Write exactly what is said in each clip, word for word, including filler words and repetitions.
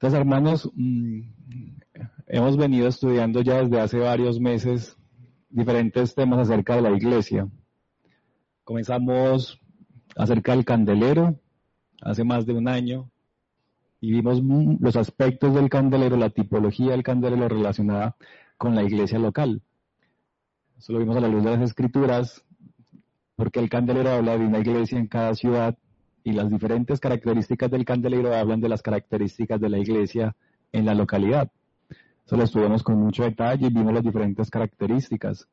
Entonces, hermanos, mmm, hemos venido estudiando ya desde hace varios meses diferentes temas acerca de la iglesia. Comenzamos acerca del candelero hace más de un año y vimos los aspectos del candelero, la tipología del candelero relacionada con la iglesia local. Eso lo vimos a la luz de las escrituras, porque el candelero habla de una iglesia en cada ciudad y las diferentes características del candelero hablan de las características de la iglesia en la localidad. Eso lo estudiamos con mucho detalle y vimos las diferentes características.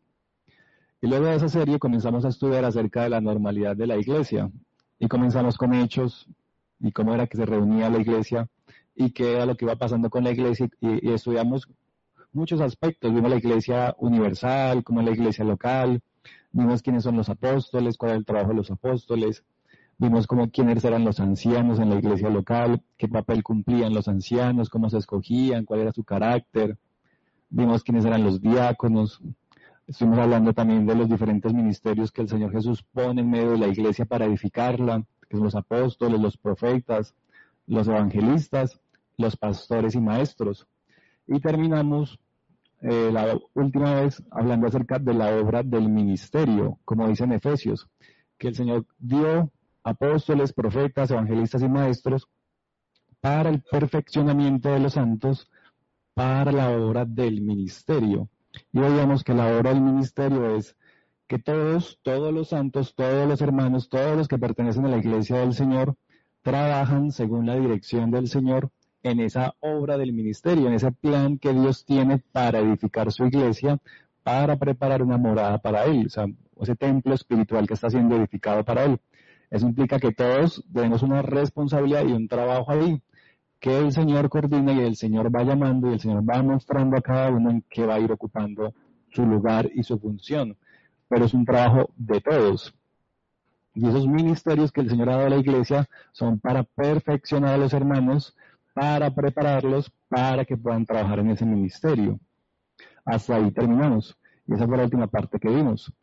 Y luego de esa serie comenzamos a estudiar acerca de la normalidad de la iglesia. Y comenzamos con hechos y cómo era que se reunía la iglesia y qué era lo que iba pasando con la iglesia. Y, y estudiamos muchos aspectos. Vimos la iglesia universal, cómo es la iglesia local. Vimos quiénes son los apóstoles, cuál es el trabajo de los apóstoles. Vimos cómo quiénes eran los ancianos en la iglesia local, qué papel cumplían los ancianos, cómo se escogían, cuál era su carácter. Vimos quiénes eran los diáconos. Estuvimos hablando también de los diferentes ministerios que el Señor Jesús pone en medio de la iglesia para edificarla, que son los apóstoles, los profetas, los evangelistas, los pastores y maestros. Y terminamos eh, la última vez hablando acerca de la obra del ministerio, como dice en Efesios, que el Señor dio apóstoles, profetas, evangelistas y maestros para el perfeccionamiento de los santos, para la obra del ministerio. Y veíamos que la obra del ministerio es que todos, todos los santos, todos los hermanos, todos los que pertenecen a la iglesia del Señor, trabajan según la dirección del Señor en esa obra del ministerio, en ese plan que Dios tiene para edificar su iglesia, para preparar una morada para Él, o sea, ese templo espiritual que está siendo edificado para Él. Eso implica que todos tenemos una responsabilidad y un trabajo ahí, que el Señor coordina y el Señor va llamando y el Señor va mostrando a cada uno en qué va a ir ocupando su lugar y su función. Pero es un trabajo de todos. Y esos ministerios que el Señor ha dado a la iglesia son para perfeccionar a los hermanos, para prepararlos para que puedan trabajar en ese ministerio. Hasta ahí terminamos. Y esa fue la última parte que vimos.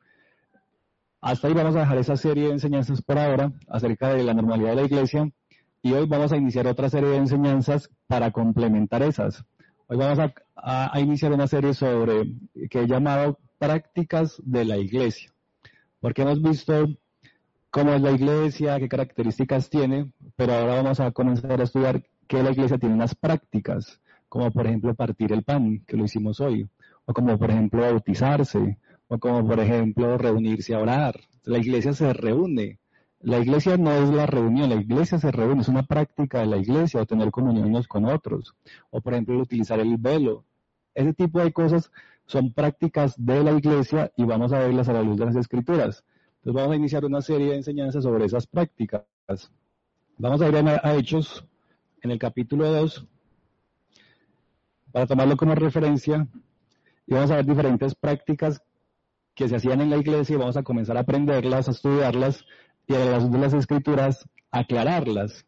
Hasta ahí vamos a dejar esa serie de enseñanzas por ahora acerca de la normalidad de la iglesia. Y hoy vamos a iniciar otra serie de enseñanzas para complementar esas. Hoy vamos a, a, a iniciar una serie sobre, que he llamado prácticas de la iglesia. Porque hemos visto cómo es la iglesia, qué características tiene, pero ahora vamos a comenzar a estudiar que la iglesia tiene unas prácticas, como por ejemplo partir el pan, que lo hicimos hoy, o como por ejemplo bautizarse, o como por ejemplo reunirse a orar. La iglesia se reúne. La iglesia no es la reunión, la iglesia se reúne, es una práctica de la iglesia, o tener comunión unos con otros, o por ejemplo utilizar el velo. Ese tipo de cosas son prácticas de la iglesia y vamos a verlas a la luz de las escrituras. Entonces vamos a iniciar una serie de enseñanzas sobre esas prácticas. Vamos a ir a, a Hechos, en el capítulo dos, para tomarlo como referencia, y vamos a ver diferentes prácticas que se hacían en la iglesia y vamos a comenzar a aprenderlas, a estudiarlas, y a la luz de las escrituras, aclararlas.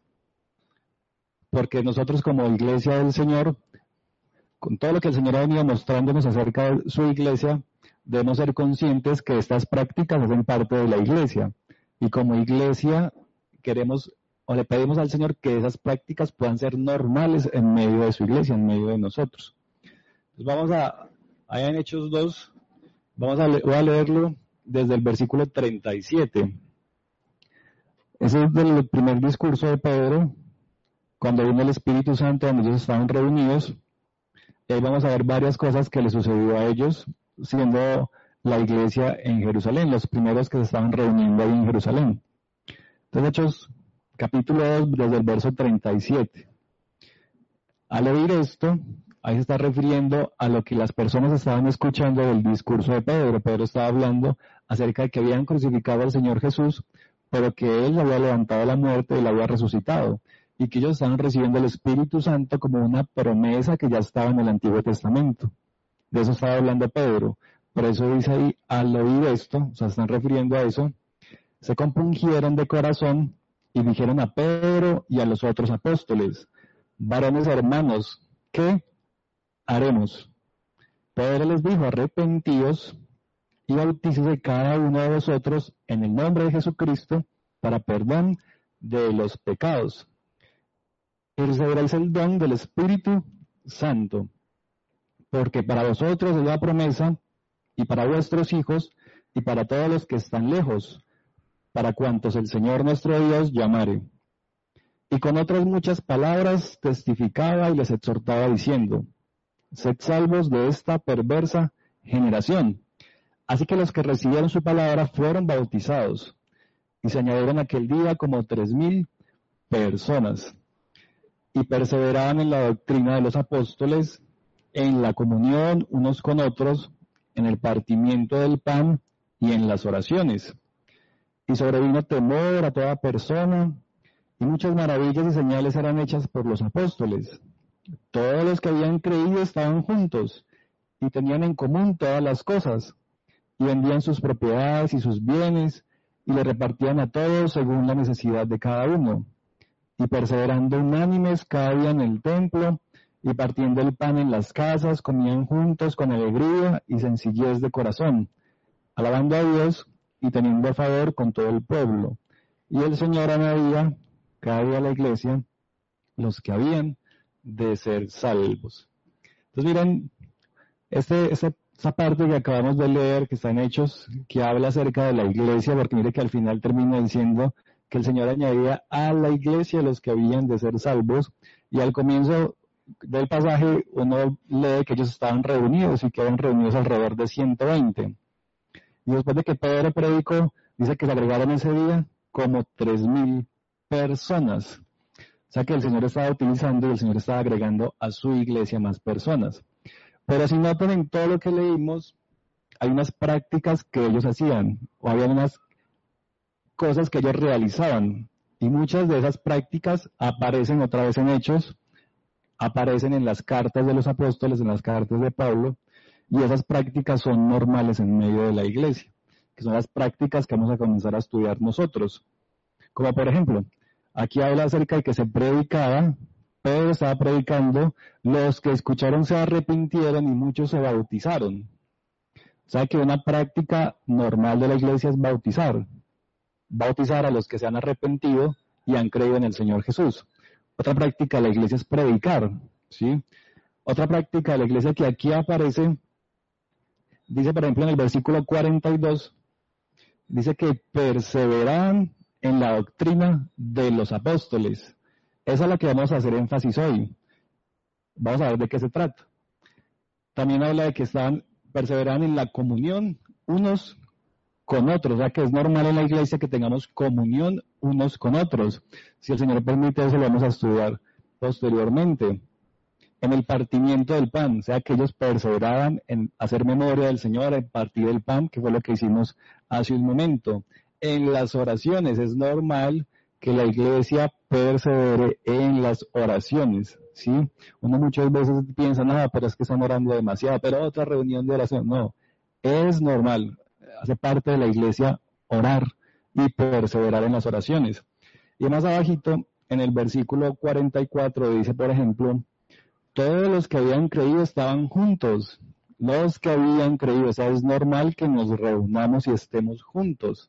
Porque nosotros como iglesia del Señor, con todo lo que el Señor ha venido mostrándonos acerca de su iglesia, debemos ser conscientes que estas prácticas hacen parte de la iglesia. Y como iglesia queremos, o le pedimos al Señor que esas prácticas puedan ser normales en medio de su iglesia, en medio de nosotros. Entonces vamos a, allá en Hechos dos, vamos a, le, voy a leerlo desde el versículo treinta y siete. Ese es del primer discurso de Pedro, cuando vino el Espíritu Santo, donde ellos estaban reunidos. Y ahí vamos a ver varias cosas que le sucedió a ellos, siendo la iglesia en Jerusalén, los primeros que se estaban reuniendo ahí en Jerusalén. Entonces, Hechos, capítulo dos, desde el verso treinta y siete. Al oír esto, ahí se está refiriendo a lo que las personas estaban escuchando del discurso de Pedro. Pedro estaba hablando acerca de que habían crucificado al Señor Jesús, pero que Él había levantado de la muerte y lo había resucitado, y que ellos estaban recibiendo el Espíritu Santo como una promesa que ya estaba en el Antiguo Testamento. De eso estaba hablando Pedro. Por eso dice ahí, al oír esto, o sea, están refiriendo a eso, se compungieron de corazón y dijeron a Pedro y a los otros apóstoles, varones hermanos, ¿qué haremos? Pedro les dijo, arrepentíos y bautícese cada uno de vosotros en el nombre de Jesucristo para perdón de los pecados, y recibiréis el don del Espíritu Santo, porque para vosotros es la promesa, y para vuestros hijos, y para todos los que están lejos, para cuantos el Señor nuestro Dios llamare. Y con otras muchas palabras testificaba y les exhortaba diciendo, sed salvos de esta perversa generación. Así que los que recibieron su palabra fueron bautizados, y se añadieron aquel día como tres mil personas, y perseveraban en la doctrina de los apóstoles, en la comunión unos con otros, en el partimiento del pan y en las oraciones. Y sobrevino temor a toda persona, y muchas maravillas y señales eran hechas por los apóstoles. Todos los que habían creído estaban juntos, y tenían en común todas las cosas, y vendían sus propiedades y sus bienes, y le repartían a todos según la necesidad de cada uno. Y perseverando unánimes cada día en el templo, y partiendo el pan en las casas, comían juntos con alegría y sencillez de corazón, alabando a Dios y teniendo favor con todo el pueblo. Y el Señor añadía cada día a la iglesia los que habían de ser salvos. Entonces miren, este, esta, esta parte que acabamos de leer, que está en Hechos, que habla acerca de la iglesia, porque mire que al final termina diciendo que el Señor añadía a la iglesia los que habían de ser salvos, y al comienzo del pasaje uno lee que ellos estaban reunidos y que eran reunidos alrededor de ciento veinte. Y después de que Pedro predicó, dice que se agregaron ese día como tres mil personas. O sea que el Señor estaba utilizando y el Señor estaba agregando a su iglesia más personas. Pero si notan en todo lo que leímos, hay unas prácticas que ellos hacían, o había unas cosas que ellos realizaban. Y muchas de esas prácticas aparecen otra vez en Hechos, aparecen en las cartas de los apóstoles, en las cartas de Pablo, y esas prácticas son normales en medio de la iglesia, que son las prácticas que vamos a comenzar a estudiar nosotros. Como por ejemplo, aquí habla acerca de que se predicaba, Pedro estaba predicando, los que escucharon se arrepintieron y muchos se bautizaron. O sea que una práctica normal de la iglesia es bautizar, bautizar a los que se han arrepentido y han creído en el Señor Jesús. Otra práctica de la iglesia es predicar, ¿sí? Otra práctica de la iglesia que aquí aparece, dice por ejemplo en el versículo cuarenta y dos, dice que perseveran en la doctrina de los apóstoles. Esa es la que vamos a hacer énfasis hoy. Vamos a ver de qué se trata. También habla de que estaban, perseveran en la comunión unos con otros, o sea que es normal en la iglesia que tengamos comunión unos con otros. Si el Señor permite, eso lo vamos a estudiar posteriormente. En el partimiento del pan, o sea que ellos perseveraban en hacer memoria del Señor, en partir el pan, que fue lo que hicimos hace un momento. En las oraciones, es normal que la iglesia persevere en las oraciones, ¿sí? Uno muchas veces piensa, nada, pero es que están orando demasiado, pero otra reunión de oración, no, es normal. Hace parte de la iglesia orar y perseverar en las oraciones. Y más abajito, en el versículo cuarenta y cuatro, dice, por ejemplo, todos los que habían creído estaban juntos. Los que habían creído, o sea, es normal que nos reunamos y estemos juntos.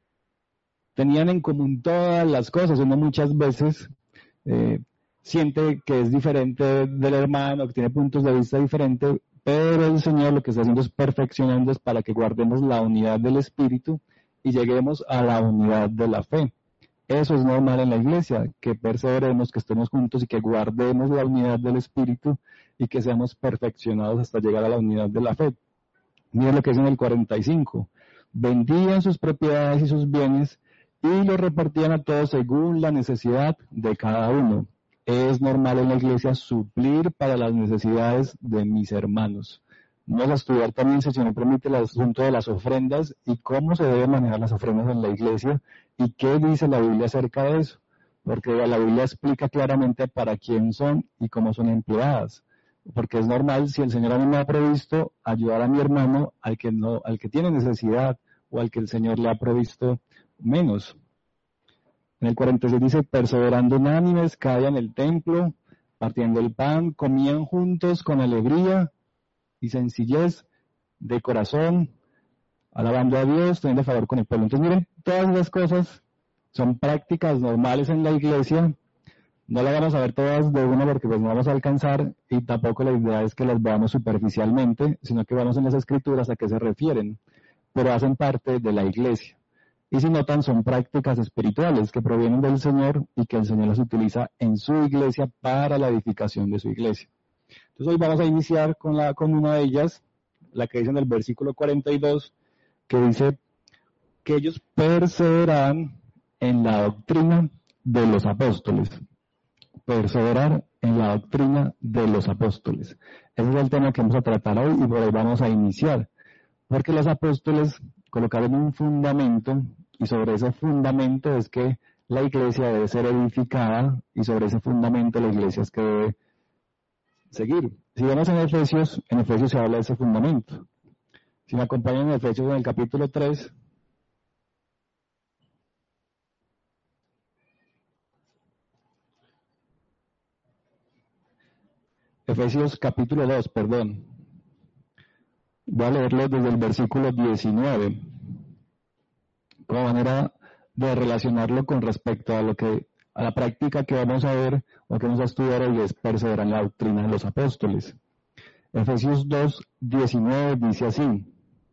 Tenían en común todas las cosas. Uno muchas veces eh, siente que es diferente del hermano, que tiene puntos de vista diferentes, pero el Señor lo que está haciendo es perfeccionando es para que guardemos la unidad del Espíritu y lleguemos a la unidad de la fe. Eso es normal en la iglesia, que perseveremos, que estemos juntos y que guardemos la unidad del Espíritu y que seamos perfeccionados hasta llegar a la unidad de la fe. Miren lo que es en el cuarenta y cinco. Vendían sus propiedades y sus bienes y los repartían a todos según la necesidad de cada uno. Es normal en la iglesia suplir para las necesidades de mis hermanos. Vamos a estudiar también, si se me permite, el asunto de las ofrendas y cómo se deben manejar las ofrendas en la iglesia y qué dice la Biblia acerca de eso. Porque la Biblia explica claramente para quién son y cómo son empleadas. Porque es normal, si el Señor a mí me ha provisto, ayudar a mi hermano al que no, al que tiene necesidad o al que el Señor le ha provisto menos. En el cuarenta y seis dice, perseverando unánimes, cada día en el templo, partiendo el pan, comían juntos con alegría y sencillez de corazón, alabando a Dios, teniendo favor con el pueblo. Entonces miren, todas las cosas son prácticas normales en la iglesia, No las vamos a ver todas de una porque pues no vamos a alcanzar, y tampoco la idea es que las veamos superficialmente, sino que vamos en las escrituras a qué se refieren, pero hacen parte de la iglesia. Y si notan, son prácticas espirituales que provienen del Señor y que el Señor las utiliza en su iglesia para la edificación de su iglesia. Entonces hoy vamos a iniciar con, la, con una de ellas, la que dice en el versículo cuarenta y dos, que dice que ellos perseveran en la doctrina de los apóstoles. Perseverar en la doctrina de los apóstoles. Ese es el tema que vamos a tratar hoy y por ahí vamos a iniciar. Porque los apóstoles colocaron un fundamento y sobre ese fundamento es que la iglesia debe ser edificada y sobre ese fundamento la iglesia es que debe seguir. Si vemos en Efesios, en Efesios se habla de ese fundamento. Si me acompañan en Efesios en el capítulo tres, Efesios capítulo dos, perdón. Voy a leerlo desde el versículo diecinueve, como manera de relacionarlo con respecto a lo que a la práctica que vamos a ver o que vamos a estudiar hoy es perseverar en la doctrina de los apóstoles. Efesios dos, diecinueve dice así: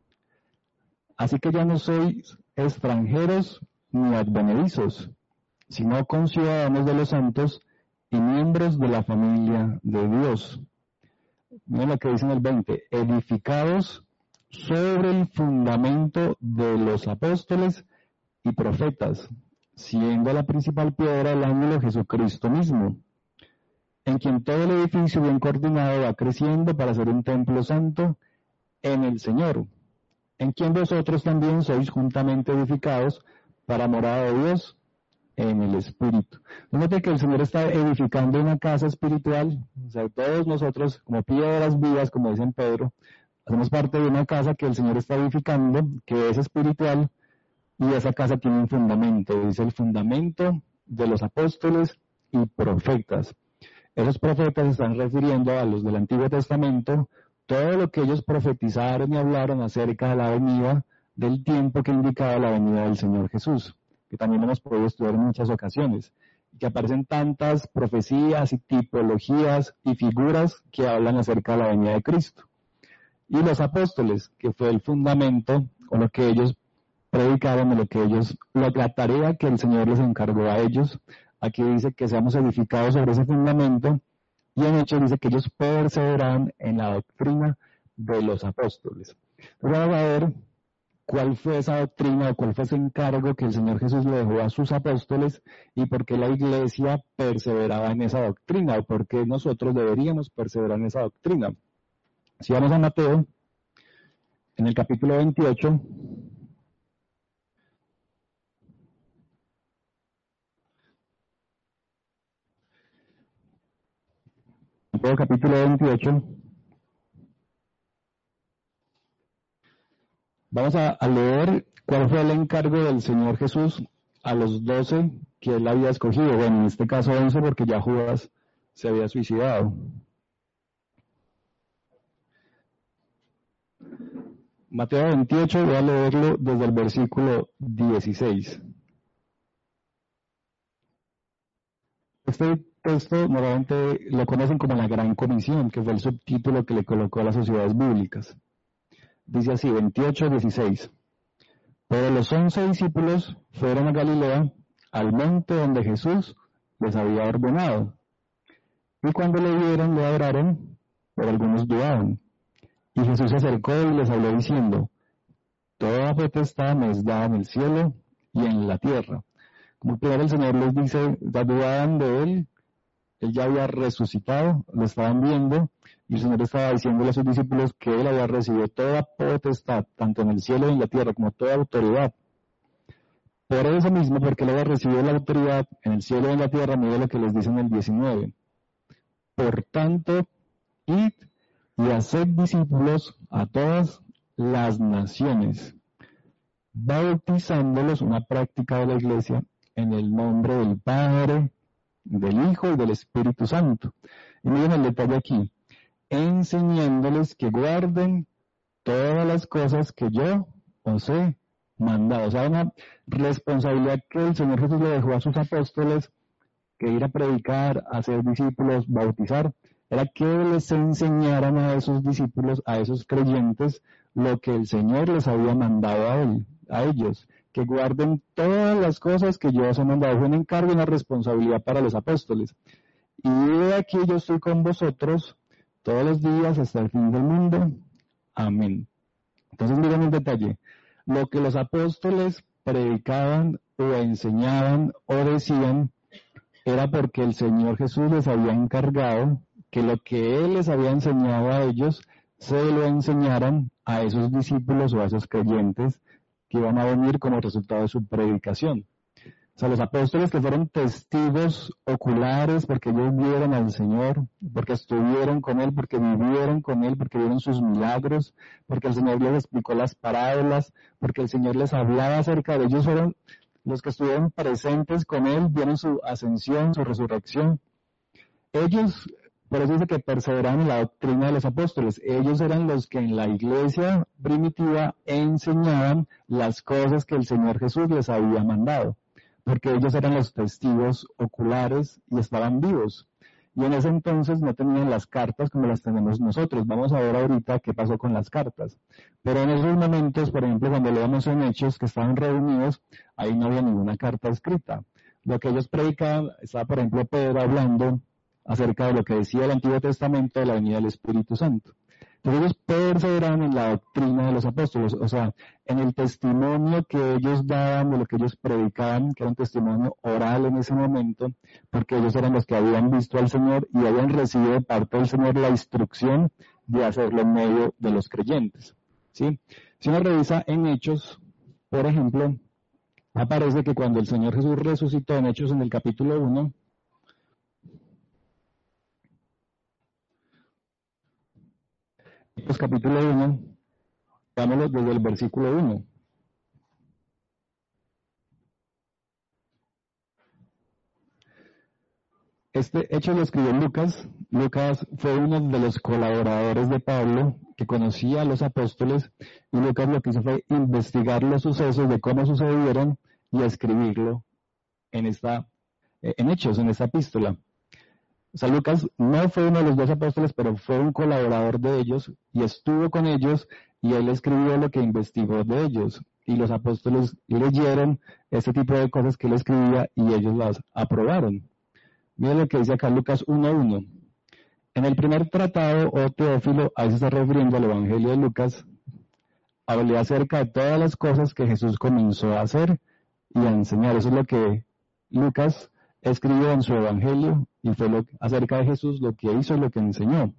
así que ya no sois extranjeros ni advenedizos, sino conciudadanos de los santos y miembros de la familia de Dios. Miren lo que dice en el veinte, edificados sobre el fundamento de los apóstoles y profetas, siendo la principal piedra el ángulo Jesucristo mismo, en quien todo el edificio bien coordinado va creciendo para ser un templo santo en el Señor, en quien vosotros también sois juntamente edificados para morada de Dios en el Espíritu. Note que el Señor está edificando una casa espiritual, o sea, todos nosotros como piedras vivas, como dice Pedro, hacemos parte de una casa que el Señor está edificando, que es espiritual, y esa casa tiene un fundamento, dice el fundamento de los apóstoles y profetas. Esos profetas se están refiriendo a los del Antiguo Testamento, todo lo que ellos profetizaron y hablaron acerca de la venida, del tiempo que indicaba la venida del Señor Jesús, que también hemos podido estudiar en muchas ocasiones, y que aparecen tantas profecías y tipologías y figuras que hablan acerca de la venida de Cristo. Y los apóstoles, que fue el fundamento, o lo que ellos predicaron, o lo que ellos, la tarea que el Señor les encargó a ellos. Aquí dice que seamos edificados sobre ese fundamento, y en Hechos dice que ellos perseveran en la doctrina de los apóstoles. Entonces vamos a ver cuál fue esa doctrina o cuál fue ese encargo que el Señor Jesús le dejó a sus apóstoles y por qué la iglesia perseveraba en esa doctrina o por qué nosotros deberíamos perseverar en esa doctrina. Si vamos a Mateo, en el capítulo veintiocho, Mateo capítulo veintiocho, vamos a, a leer cuál fue el encargo del Señor Jesús a los doce que él había escogido. Bueno, en este caso once porque ya Judas se había suicidado. Mateo veintiocho, voy a leerlo desde el versículo dieciséis. Este texto normalmente lo conocen como la Gran Comisión, que fue el subtítulo que le colocó a las sociedades bíblicas. Dice así, veintiocho, dieciséis. Pero los once discípulos fueron a Galilea, al monte donde Jesús les había ordenado. Y cuando le vieron, le adoraron, pero algunos dudaban. Y Jesús se acercó y les habló diciendo, toda potestad me es dada en el cielo y en la tierra. Como primero el Señor les dice, dudaban de Él, Él ya había resucitado, lo estaban viendo, y el Señor estaba diciéndole a sus discípulos que Él había recibido toda potestad, tanto en el cielo y en la tierra, como toda autoridad. Por eso mismo, porque Él había recibido la autoridad en el cielo y en la tierra, mire lo que les dice en el diecinueve. Por tanto, id y haced discípulos a todas las naciones, bautizándolos, una práctica de la Iglesia, en el nombre del Padre, del Hijo y del Espíritu Santo. Y miren el detalle aquí, enseñándoles que guarden todas las cosas que yo os he mandado. O sea, una responsabilidad que el Señor Jesús le dejó a sus apóstoles, que ir a predicar, hacer discípulos, bautizar, era que les enseñaran a esos discípulos, a esos creyentes, lo que el Señor les había mandado a él, a ellos, que guarden todas las cosas que yo os he mandado. Fue un encargo y una responsabilidad para los apóstoles. Y he aquí yo estoy con vosotros todos los días hasta el fin del mundo. Amén. Entonces miren el detalle. Lo que los apóstoles predicaban o enseñaban o decían era porque el Señor Jesús les había encargado que lo que Él les había enseñado a ellos se lo enseñaran a esos discípulos o a esos creyentes que iban a venir como resultado de su predicación. O sea, los apóstoles que fueron testigos oculares porque ellos vieron al Señor, porque estuvieron con Él, porque vivieron con Él, porque vieron sus milagros, porque el Señor les explicó las parábolas, porque el Señor les hablaba acerca de ellos, fueron los que estuvieron presentes con Él, vieron su ascensión, su resurrección. Ellos, por eso dice que perseveraban en la doctrina de los apóstoles. Ellos eran los que en la iglesia primitiva enseñaban las cosas que el Señor Jesús les había mandado, porque ellos eran los testigos oculares y estaban vivos. Y en ese entonces no tenían las cartas como las tenemos nosotros. Vamos a ver ahorita qué pasó con las cartas. Pero en esos momentos, por ejemplo, cuando leemos en Hechos que estaban reunidos, ahí no había ninguna carta escrita. Lo que ellos predicaban, estaba por ejemplo Pedro hablando acerca de lo que decía el Antiguo Testamento de la venida del Espíritu Santo. Entonces ellos perseveraban en la doctrina de los apóstoles, o sea, en el testimonio que ellos daban, de lo que ellos predicaban, que era un testimonio oral en ese momento, porque ellos eran los que habían visto al Señor y habían recibido de parte del Señor la instrucción de hacerlo en medio de los creyentes. ¿Sí? Si uno revisa en Hechos, por ejemplo, aparece que cuando el Señor Jesús resucitó en Hechos en el capítulo uno, Hechos capítulo uno, vámonos desde el versículo uno. Este hecho lo escribió Lucas. Lucas fue uno de los colaboradores de Pablo que conocía a los apóstoles y Lucas lo que hizo fue investigar los sucesos de cómo sucedieron y escribirlo en esta, en Hechos, en esta epístola. O sea, Lucas no fue uno de los dos apóstoles, pero fue un colaborador de ellos y estuvo con ellos y él escribió lo que investigó de ellos. Y los apóstoles leyeron este tipo de cosas que él escribía y ellos las aprobaron. Miren lo que dice acá Lucas uno uno. En el primer tratado, oh Teófilo, ahí se está refiriendo al Evangelio de Lucas, hablé acerca de todas las cosas que Jesús comenzó a hacer y a enseñar. Eso es lo que Lucas escribió en su Evangelio y fue lo, acerca de Jesús lo que hizo y lo que enseñó.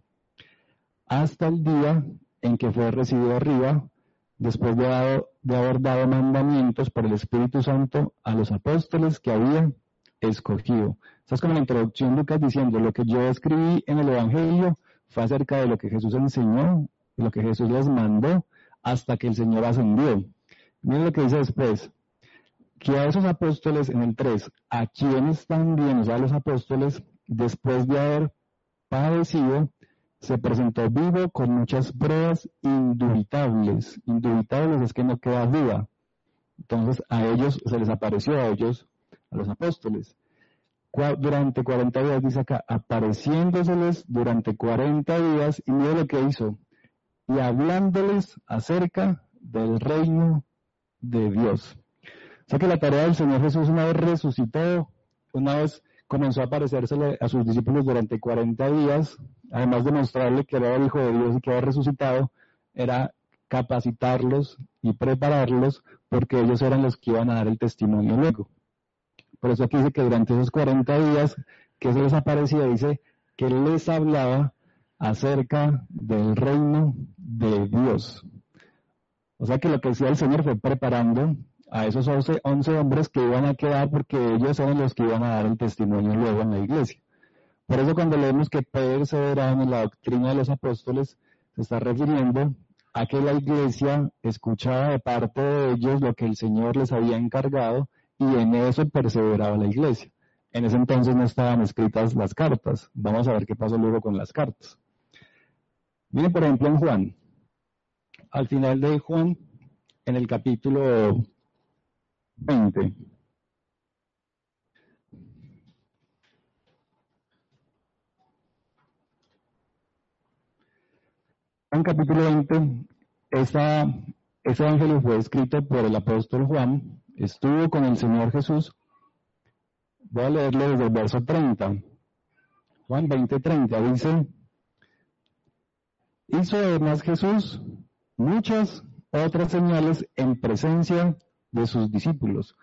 Hasta el día en que fue recibido arriba, después de, dado, de haber dado mandamientos por el Espíritu Santo a los apóstoles que había escogido. Esta es como la introducción, Lucas diciendo, lo que yo escribí en el Evangelio fue acerca de lo que Jesús enseñó, de lo que Jesús les mandó, hasta que el Señor ascendió. Miren lo que dice después, que a esos apóstoles en el tres, a quienes también, o sea, los apóstoles, después de haber padecido, se presentó vivo con muchas pruebas indubitables. Indubitables es que no queda duda. Entonces a ellos se les apareció, a ellos, a los apóstoles. Durante cuarenta días, dice acá, apareciéndoseles durante cuarenta días, y mira lo que hizo, y hablándoles acerca del reino de Dios. O sea que la tarea del Señor Jesús, una vez resucitó, una vez comenzó a aparecérsele a sus discípulos durante cuarenta días, además de mostrarle que era el Hijo de Dios y que había resucitado, era capacitarlos y prepararlos porque ellos eran los que iban a dar el testimonio luego. Por eso aquí dice que durante esos cuarenta días que se les aparecía, dice que les hablaba acerca del reino de Dios. O sea que lo que hacía el Señor fue preparando a esos once, once hombres que iban a quedar porque ellos eran los que iban a dar el testimonio luego en la iglesia. Por eso cuando leemos que perseveraban en la doctrina de los apóstoles, se está refiriendo a que la iglesia escuchaba de parte de ellos lo que el Señor les había encargado y en eso perseveraba la iglesia. En ese entonces no estaban escritas las cartas. Vamos a ver qué pasó luego con las cartas. Miren por ejemplo en Juan. Al final de Juan, en el capítulo veinte. En capítulo veinte, esta, este evangelio fue escrito por el apóstol Juan, estuvo con el Señor Jesús. Voy a leerlo desde el verso treinta. Juan veinte, treinta dice: hizo además Jesús muchas otras señales en presencia de sus discípulos,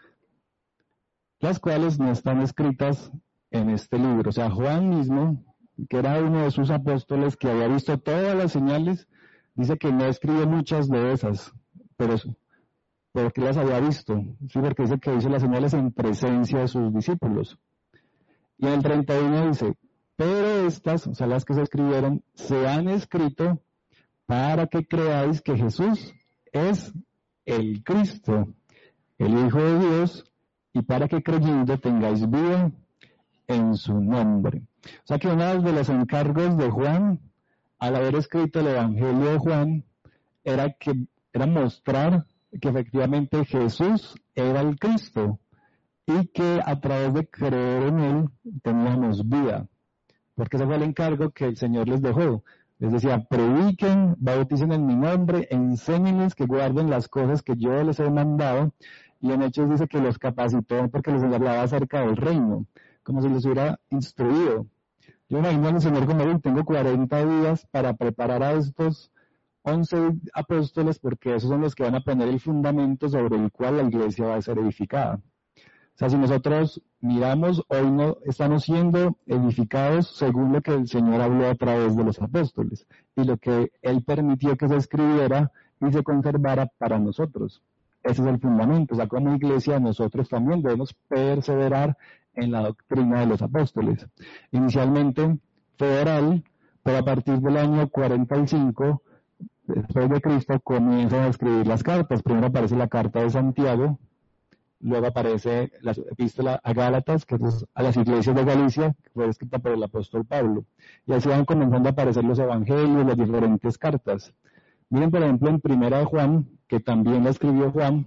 las cuales no están escritas en este libro. O sea, Juan mismo, que era uno de sus apóstoles que había visto todas las señales, dice que no escribió muchas de esas, pero porque las había visto, sí, porque dice que hizo las señales en presencia de sus discípulos. Y en el treinta y uno dice: pero estas, o sea, las que se escribieron, se han escrito para que creáis que Jesús es el Cristo, el Hijo de Dios, y para que creyendo tengáis vida en su nombre. O sea que uno de los encargos de Juan, al haber escrito el Evangelio de Juan, era que era mostrar que efectivamente Jesús era el Cristo y que a través de creer en él teníamos vida. Porque ese fue el encargo que el Señor les dejó. Les decía: prediquen, bauticen en mi nombre, enséñenles que guarden las cosas que yo les he mandado. Y en Hechos dice que los capacitó porque les hablaba acerca del reino, como si les hubiera instruido. Yo imagino al Señor como: uy, tengo cuarenta días para preparar a estos once apóstoles, porque esos son los que van a poner el fundamento sobre el cual la iglesia va a ser edificada. O sea, si nosotros miramos, hoy no estamos siendo edificados según lo que el Señor habló a través de los apóstoles y lo que Él permitió que se escribiera y se conservara para nosotros. Ese es el fundamento. O sea, como iglesia nosotros también debemos perseverar en la doctrina de los apóstoles. Inicialmente fue oral, pero a partir del año cuarenta y cinco, después de Cristo, comienzan a escribir las cartas. Primero aparece la carta de Santiago, luego aparece la epístola a Gálatas, que es a las iglesias de Galicia, que fue escrita por el apóstol Pablo. Y así van comenzando a aparecer los evangelios, las diferentes cartas. Miren, por ejemplo, en Primera de Juan, que también la escribió Juan,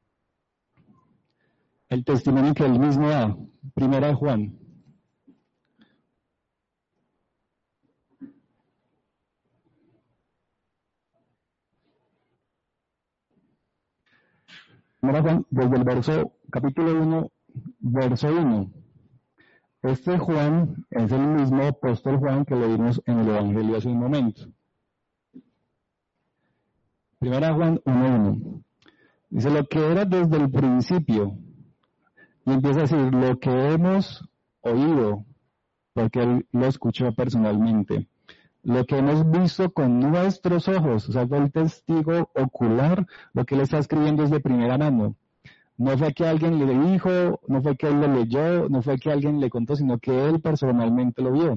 el testimonio que él mismo da. Primera de Juan. Primera de Juan, desde el verso, capítulo uno, verso uno. Este Juan es el mismo apóstol Juan que leímos en el Evangelio hace un momento. Primera Juan uno uno. Dice: lo que era desde el principio. Y empieza a decir: lo que hemos oído, porque él lo escuchó personalmente. Lo que hemos visto con nuestros ojos, o sea, fue el testigo ocular, lo que él está escribiendo es de primera mano. No fue que alguien le dijo, no fue que él lo leyó, no fue que alguien le contó, sino que él personalmente lo vio.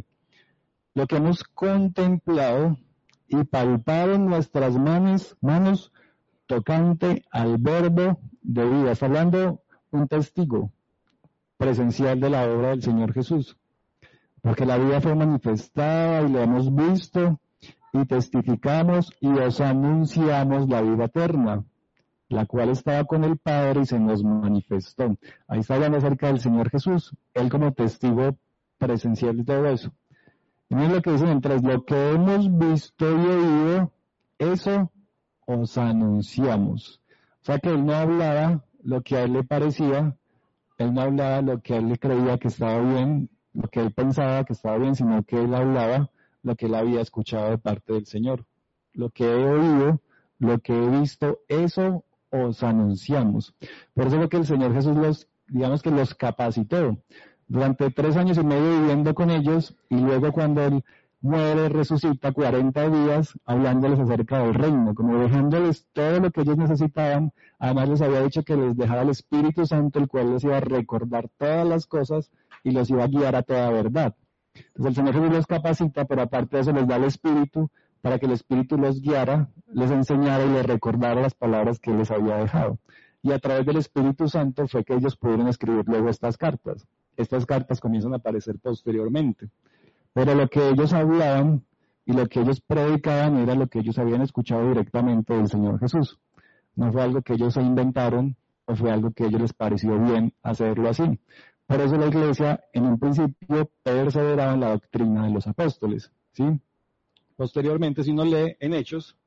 Lo que hemos contemplado y palpado en nuestras manos, manos tocante al verbo de vida. Está hablando un testigo presencial de la obra del Señor Jesús. Porque la vida fue manifestada y lo hemos visto y testificamos y os anunciamos la vida eterna, la cual estaba con el Padre y se nos manifestó. Ahí está hablando acerca del Señor Jesús, él como testigo presencial de todo eso. Y miren lo que dicen entonces: lo que hemos visto y oído, eso os anunciamos. O sea que él no hablaba lo que a él le parecía, él no hablaba lo que a él le creía que estaba bien, lo que él pensaba que estaba bien, sino que él hablaba lo que él había escuchado de parte del Señor. Lo que he oído, lo que he visto, eso os anunciamos. Por eso es lo que el Señor Jesús los, digamos que los capacitó. Durante tres años y medio viviendo con ellos, y luego cuando él muere, resucita, cuarenta días hablándoles acerca del reino, como dejándoles todo lo que ellos necesitaban. Además les había dicho que les dejaba el Espíritu Santo, el cual les iba a recordar todas las cosas y los iba a guiar a toda verdad. Entonces el Señor Jesús los capacita, pero aparte de eso les da el Espíritu, para que el Espíritu los guiara, les enseñara y les recordara las palabras que él les había dejado. Y a través del Espíritu Santo fue que ellos pudieron escribir luego estas cartas. Estas cartas comienzan a aparecer posteriormente. Pero lo que ellos hablaban y lo que ellos predicaban era lo que ellos habían escuchado directamente del Señor Jesús. No fue algo que ellos se inventaron o fue algo que a ellos les pareció bien hacerlo así. Por eso la iglesia en un principio perseveraba en la doctrina de los apóstoles, ¿sí? Posteriormente, si uno lee en Hechos,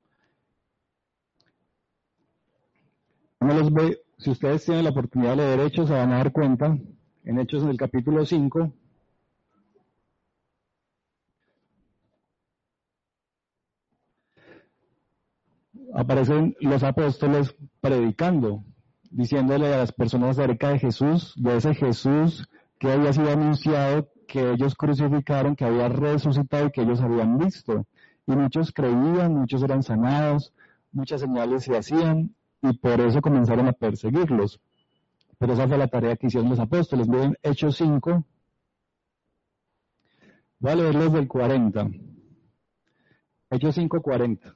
uno los ve, si ustedes tienen la oportunidad de leer Hechos, se van a dar cuenta, en Hechos en el capítulo cinco, aparecen los apóstoles predicando, diciéndole a las personas acerca de Jesús, de ese Jesús que había sido anunciado, que ellos crucificaron, que había resucitado y que ellos habían visto. Y muchos creían, muchos eran sanados, muchas señales se hacían, y por eso comenzaron a perseguirlos. Pero esa fue la tarea que hicieron los apóstoles. Miren Hechos cinco. Voy a leerles del cuarenta. Hechos cinco, cuarenta.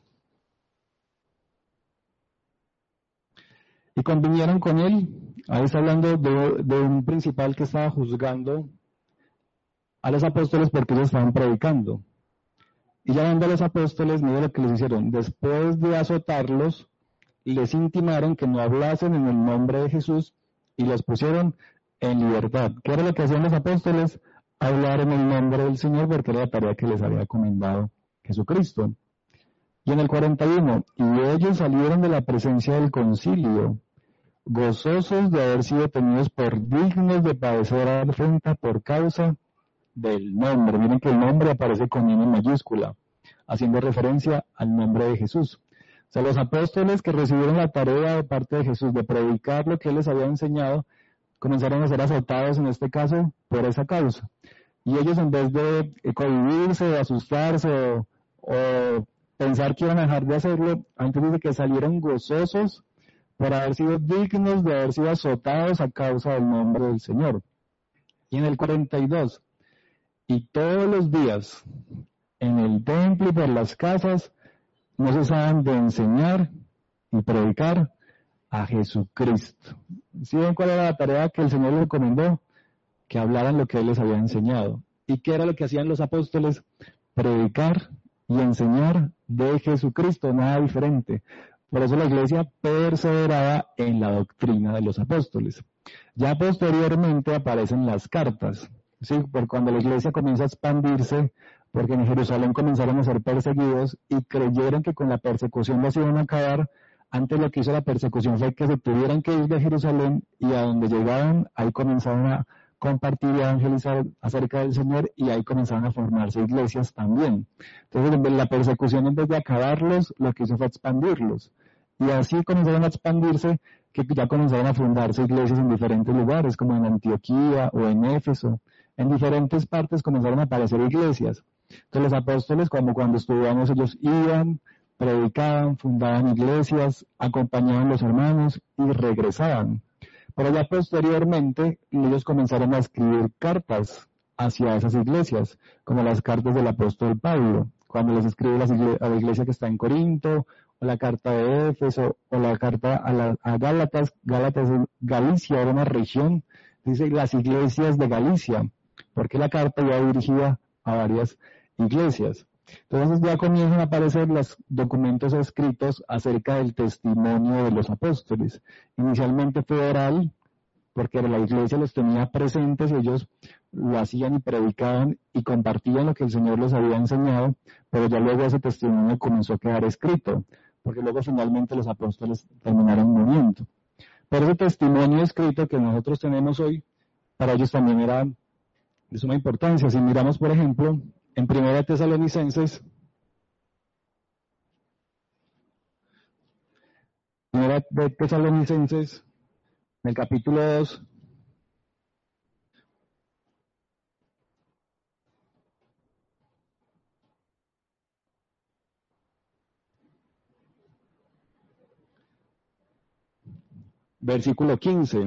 Y convinieron con él, ahí está hablando de, de un principal que estaba juzgando a los apóstoles porque ellos estaban predicando. Y llamando a los apóstoles, mira lo que les hicieron. Después de azotarlos, les intimaron que no hablasen en el nombre de Jesús y los pusieron en libertad. ¿Qué era lo que hacían los apóstoles? Hablar en el nombre del Señor, porque era la tarea que les había encomendado Jesucristo. Y en el cuarenta y uno, y ellos salieron de la presencia del concilio, gozosos de haber sido tenidos por dignos de padecer afrenta por causa del nombre. Miren que el nombre aparece con N mayúscula, haciendo referencia al nombre de Jesús. O sea, los apóstoles que recibieron la tarea de parte de Jesús de predicar lo que él les había enseñado, comenzaron a ser azotados en este caso por esa causa. Y ellos, en vez de cohibirse, de asustarse o, o pensar que iban a dejar de hacerlo, antes dice que salieron gozosos por haber sido dignos de haber sido azotados a causa del nombre del Señor. Y en el cuarenta y dos, y todos los días en el templo y por las casas no cesaban de enseñar y predicar a Jesucristo. ¿Sí ven cuál era la tarea que el Señor les encomendó? Que hablaran lo que Él les había enseñado. ¿Y qué era lo que hacían los apóstoles? Predicar y enseñar de Jesucristo, nada diferente. Por eso la iglesia perseveraba en la doctrina de los apóstoles. Ya posteriormente aparecen las cartas, ¿sí? Por cuando la iglesia comienza a expandirse, porque en Jerusalén comenzaron a ser perseguidos y creyeron que con la persecución los iban a acabar. Antes lo que hizo la persecución fue que se tuvieran que ir de Jerusalén y a donde llegaban, ahí comenzaron a compartir y evangelizar acerca del Señor y ahí comenzaron a formarse iglesias también. Entonces la persecución, en vez de acabarlos, lo que hizo fue expandirlos. Y así comenzaron a expandirse, que ya comenzaron a fundarse iglesias en diferentes lugares, como en Antioquía o en Éfeso. En diferentes partes comenzaron a aparecer iglesias. Entonces los apóstoles, como cuando estudiamos, ellos iban, predicaban, fundaban iglesias, acompañaban a los hermanos y regresaban. Pero ya posteriormente ellos comenzaron a escribir cartas hacia esas iglesias, como las cartas del apóstol Pablo, cuando les escribe a la iglesia que está en Corinto, o la carta de Éfeso, o la carta a, la, a Gálatas. Gálatas, Galicia era una región, dice las iglesias de Galicia, porque la carta iba dirigida a varias iglesias. Entonces ya comienzan a aparecer los documentos escritos acerca del testimonio de los apóstoles. Inicialmente fue oral, porque la iglesia los tenía presentes y ellos lo hacían y predicaban y compartían lo que el Señor les había enseñado, pero ya luego ese testimonio comenzó a quedar escrito, porque luego finalmente los apóstoles terminaron muriendo. Pero ese testimonio escrito que nosotros tenemos hoy, para ellos también era de suma importancia. Si miramos, por ejemplo, en Primera de Tesalonicenses, Primera de Tesalonicenses, en el capítulo dos, versículo quince.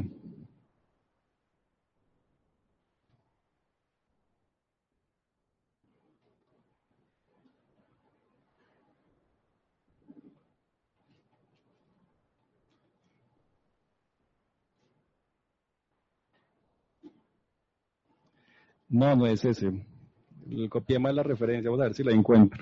No, no es ese. Le copié mal la referencia, vamos a ver si la encuentro.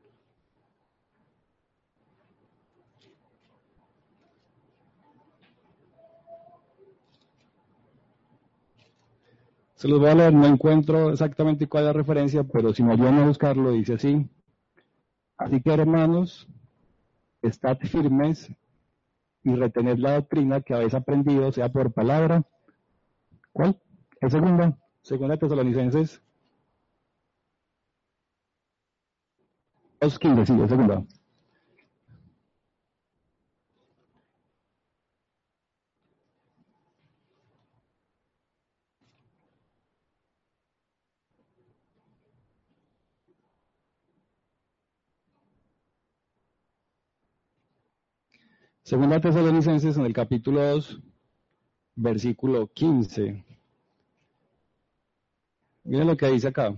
Se los voy a leer, no encuentro exactamente cuál es la referencia, pero si me ayudan a buscarlo, dice así. Así que, hermanos, estad firmes y retened la doctrina que habéis aprendido, sea por palabra. ¿Cuál? El segundo. Segunda Tesalonicenses dos quince, sí, el segundo. Segunda Tesalonicenses en el capítulo dos, versículo quince. Miren lo que dice acá.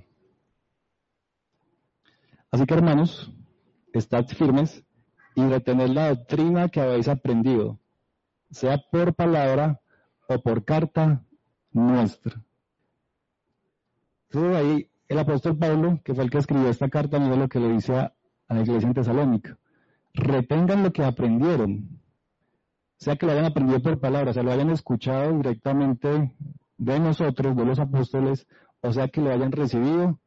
Así que, hermanos, estad firmes y retened la doctrina que habéis aprendido, sea por palabra o por carta nuestra. Entonces ahí el apóstol Pablo, que fue el que escribió esta carta, mira lo que le dice a, a la iglesia en Tesalónica. Retengan lo que aprendieron, sea que lo hayan aprendido por palabra, o sea, lo hayan escuchado directamente de nosotros, de los apóstoles, o sea, que lo hayan recibido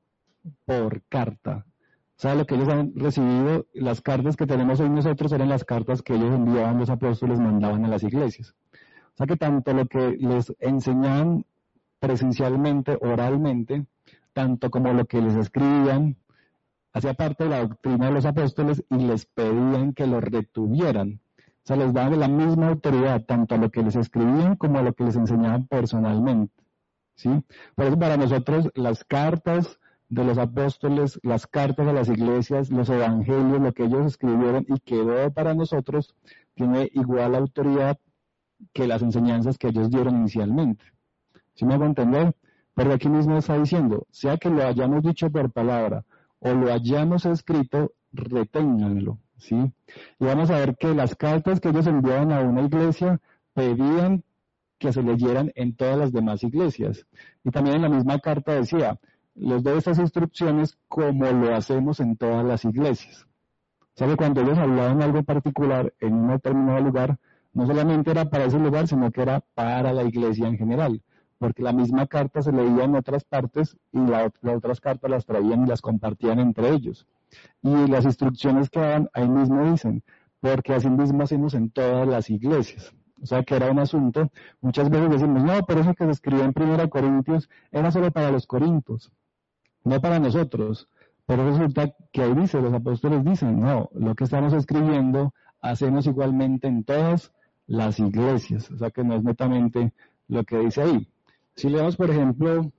por carta. O sea, lo que ellos han recibido, las cartas que tenemos hoy nosotros eran las cartas que ellos enviaban, los apóstoles mandaban a las iglesias. O sea que tanto lo que les enseñaban presencialmente, oralmente, tanto como lo que les escribían, hacía parte de la doctrina de los apóstoles y les pedían que lo retuvieran. O sea, les daban la misma autoridad, tanto a lo que les escribían como a lo que les enseñaban personalmente. ¿Sí? Por eso para nosotros las cartas de los apóstoles, las cartas a las iglesias, los evangelios, lo que ellos escribieron y quedó para nosotros, tiene igual autoridad que las enseñanzas que ellos dieron inicialmente. ¿Sí me hago entender? Pero aquí mismo está diciendo, sea que lo hayamos dicho por palabra o lo hayamos escrito, reténganlo, ¿sí? Y vamos a ver que las cartas que ellos enviaban a una iglesia pedían que se leyeran en todas las demás iglesias. Y también en la misma carta decía, les doy estas instrucciones como lo hacemos en todas las iglesias. O sea que cuando ellos hablaban algo particular en un determinado lugar, no solamente era para ese lugar, sino que era para la iglesia en general. Porque la misma carta se leía en otras partes y la, las otras cartas las traían y las compartían entre ellos. Y las instrucciones que daban ahí mismo dicen, porque así mismo hacemos en todas las iglesias. O sea que era un asunto, muchas veces decimos, no, pero eso que se escribió en Primera Corintios era solo para los corintios, no para nosotros. Pero resulta que ahí dice, los apóstoles dicen, no, lo que estamos escribiendo hacemos igualmente en todas las iglesias. O sea que no es netamente lo que dice ahí. Si leemos, por ejemplo,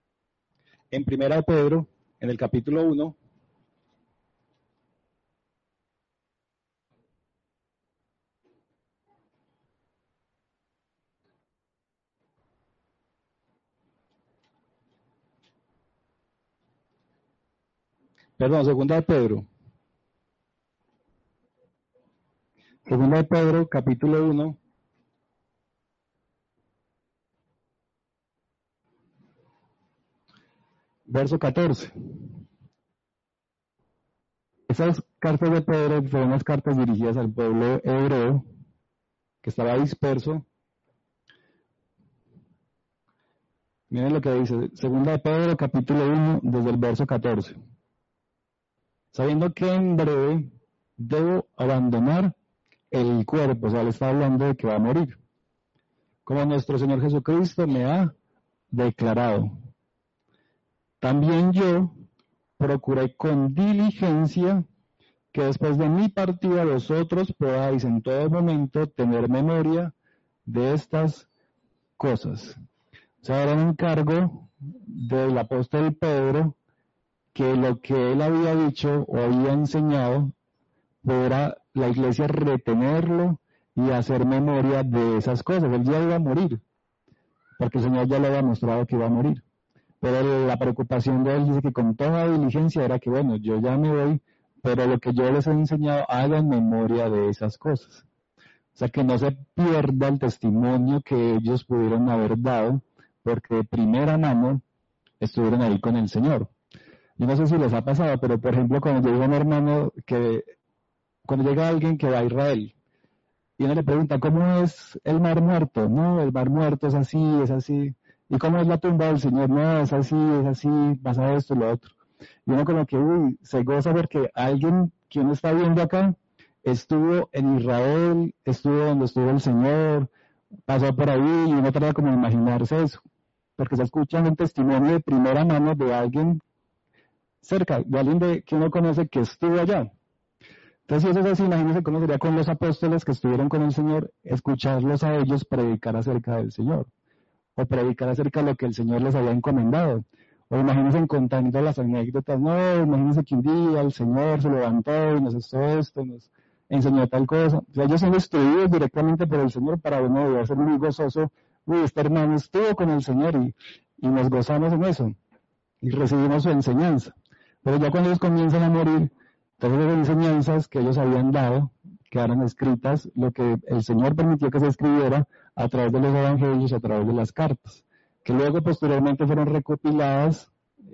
en Primera de Pedro, en el capítulo uno, perdón, Segunda de Pedro, Segunda de Pedro, capítulo uno, verso catorce. Esas cartas de Pedro fueron unas cartas dirigidas al pueblo hebreo que estaba disperso. Miren lo que dice, Segunda de Pedro, capítulo uno, desde el verso catorce. Sabiendo que en breve debo abandonar el cuerpo, o sea, le está hablando de que va a morir, como nuestro Señor Jesucristo me ha declarado. También yo procuré con diligencia que después de mi partida vosotros podáis en todo momento tener memoria de estas cosas. O sea, era un encargo del apóstol Pedro que lo que él había dicho o había enseñado podrá la iglesia retenerlo y hacer memoria de esas cosas. Él ya iba a morir, porque el Señor ya le había mostrado que iba a morir. Pero la preocupación de él dice que con toda diligencia era que, bueno, yo ya me voy, pero lo que yo les he enseñado, hagan memoria de esas cosas. O sea, que no se pierda el testimonio que ellos pudieron haber dado, porque de primera mano estuvieron ahí con el Señor. Yo no sé si les ha pasado, pero por ejemplo, cuando llega un hermano que, cuando llega alguien que va a Israel, y uno le pregunta, ¿cómo es el Mar Muerto? No, el Mar Muerto es así, es así. ¿Y cómo es la tumba del Señor? No, es así, es así, pasa esto y lo otro. Y uno como que, uy, se goza porque alguien que uno está viendo acá estuvo en Israel, estuvo donde estuvo el Señor, pasó por ahí y uno trata como de imaginarse eso, porque se escucha un testimonio de primera mano de alguien cerca, de alguien de, que uno conoce que estuvo allá. Entonces, si eso es así, imagínense cómo sería con los apóstoles que estuvieron con el Señor, escucharlos a ellos predicar acerca del Señor, o predicar acerca de lo que el Señor les había encomendado. O imagínense contando las anécdotas, no, imagínense que un día el Señor se levantó y nos hizo esto, nos enseñó tal cosa. O sea, ellos son instruidos directamente por el Señor para uno deber ser muy gozoso. Uy, este hermano estuvo con el Señor y, y nos gozamos en eso. Y recibimos su enseñanza. Pero ya cuando ellos comienzan a morir, todas las enseñanzas que ellos habían dado quedaron escritas, lo que el Señor permitió que se escribiera a través de los evangelios, a través de las cartas, que luego posteriormente fueron recopiladas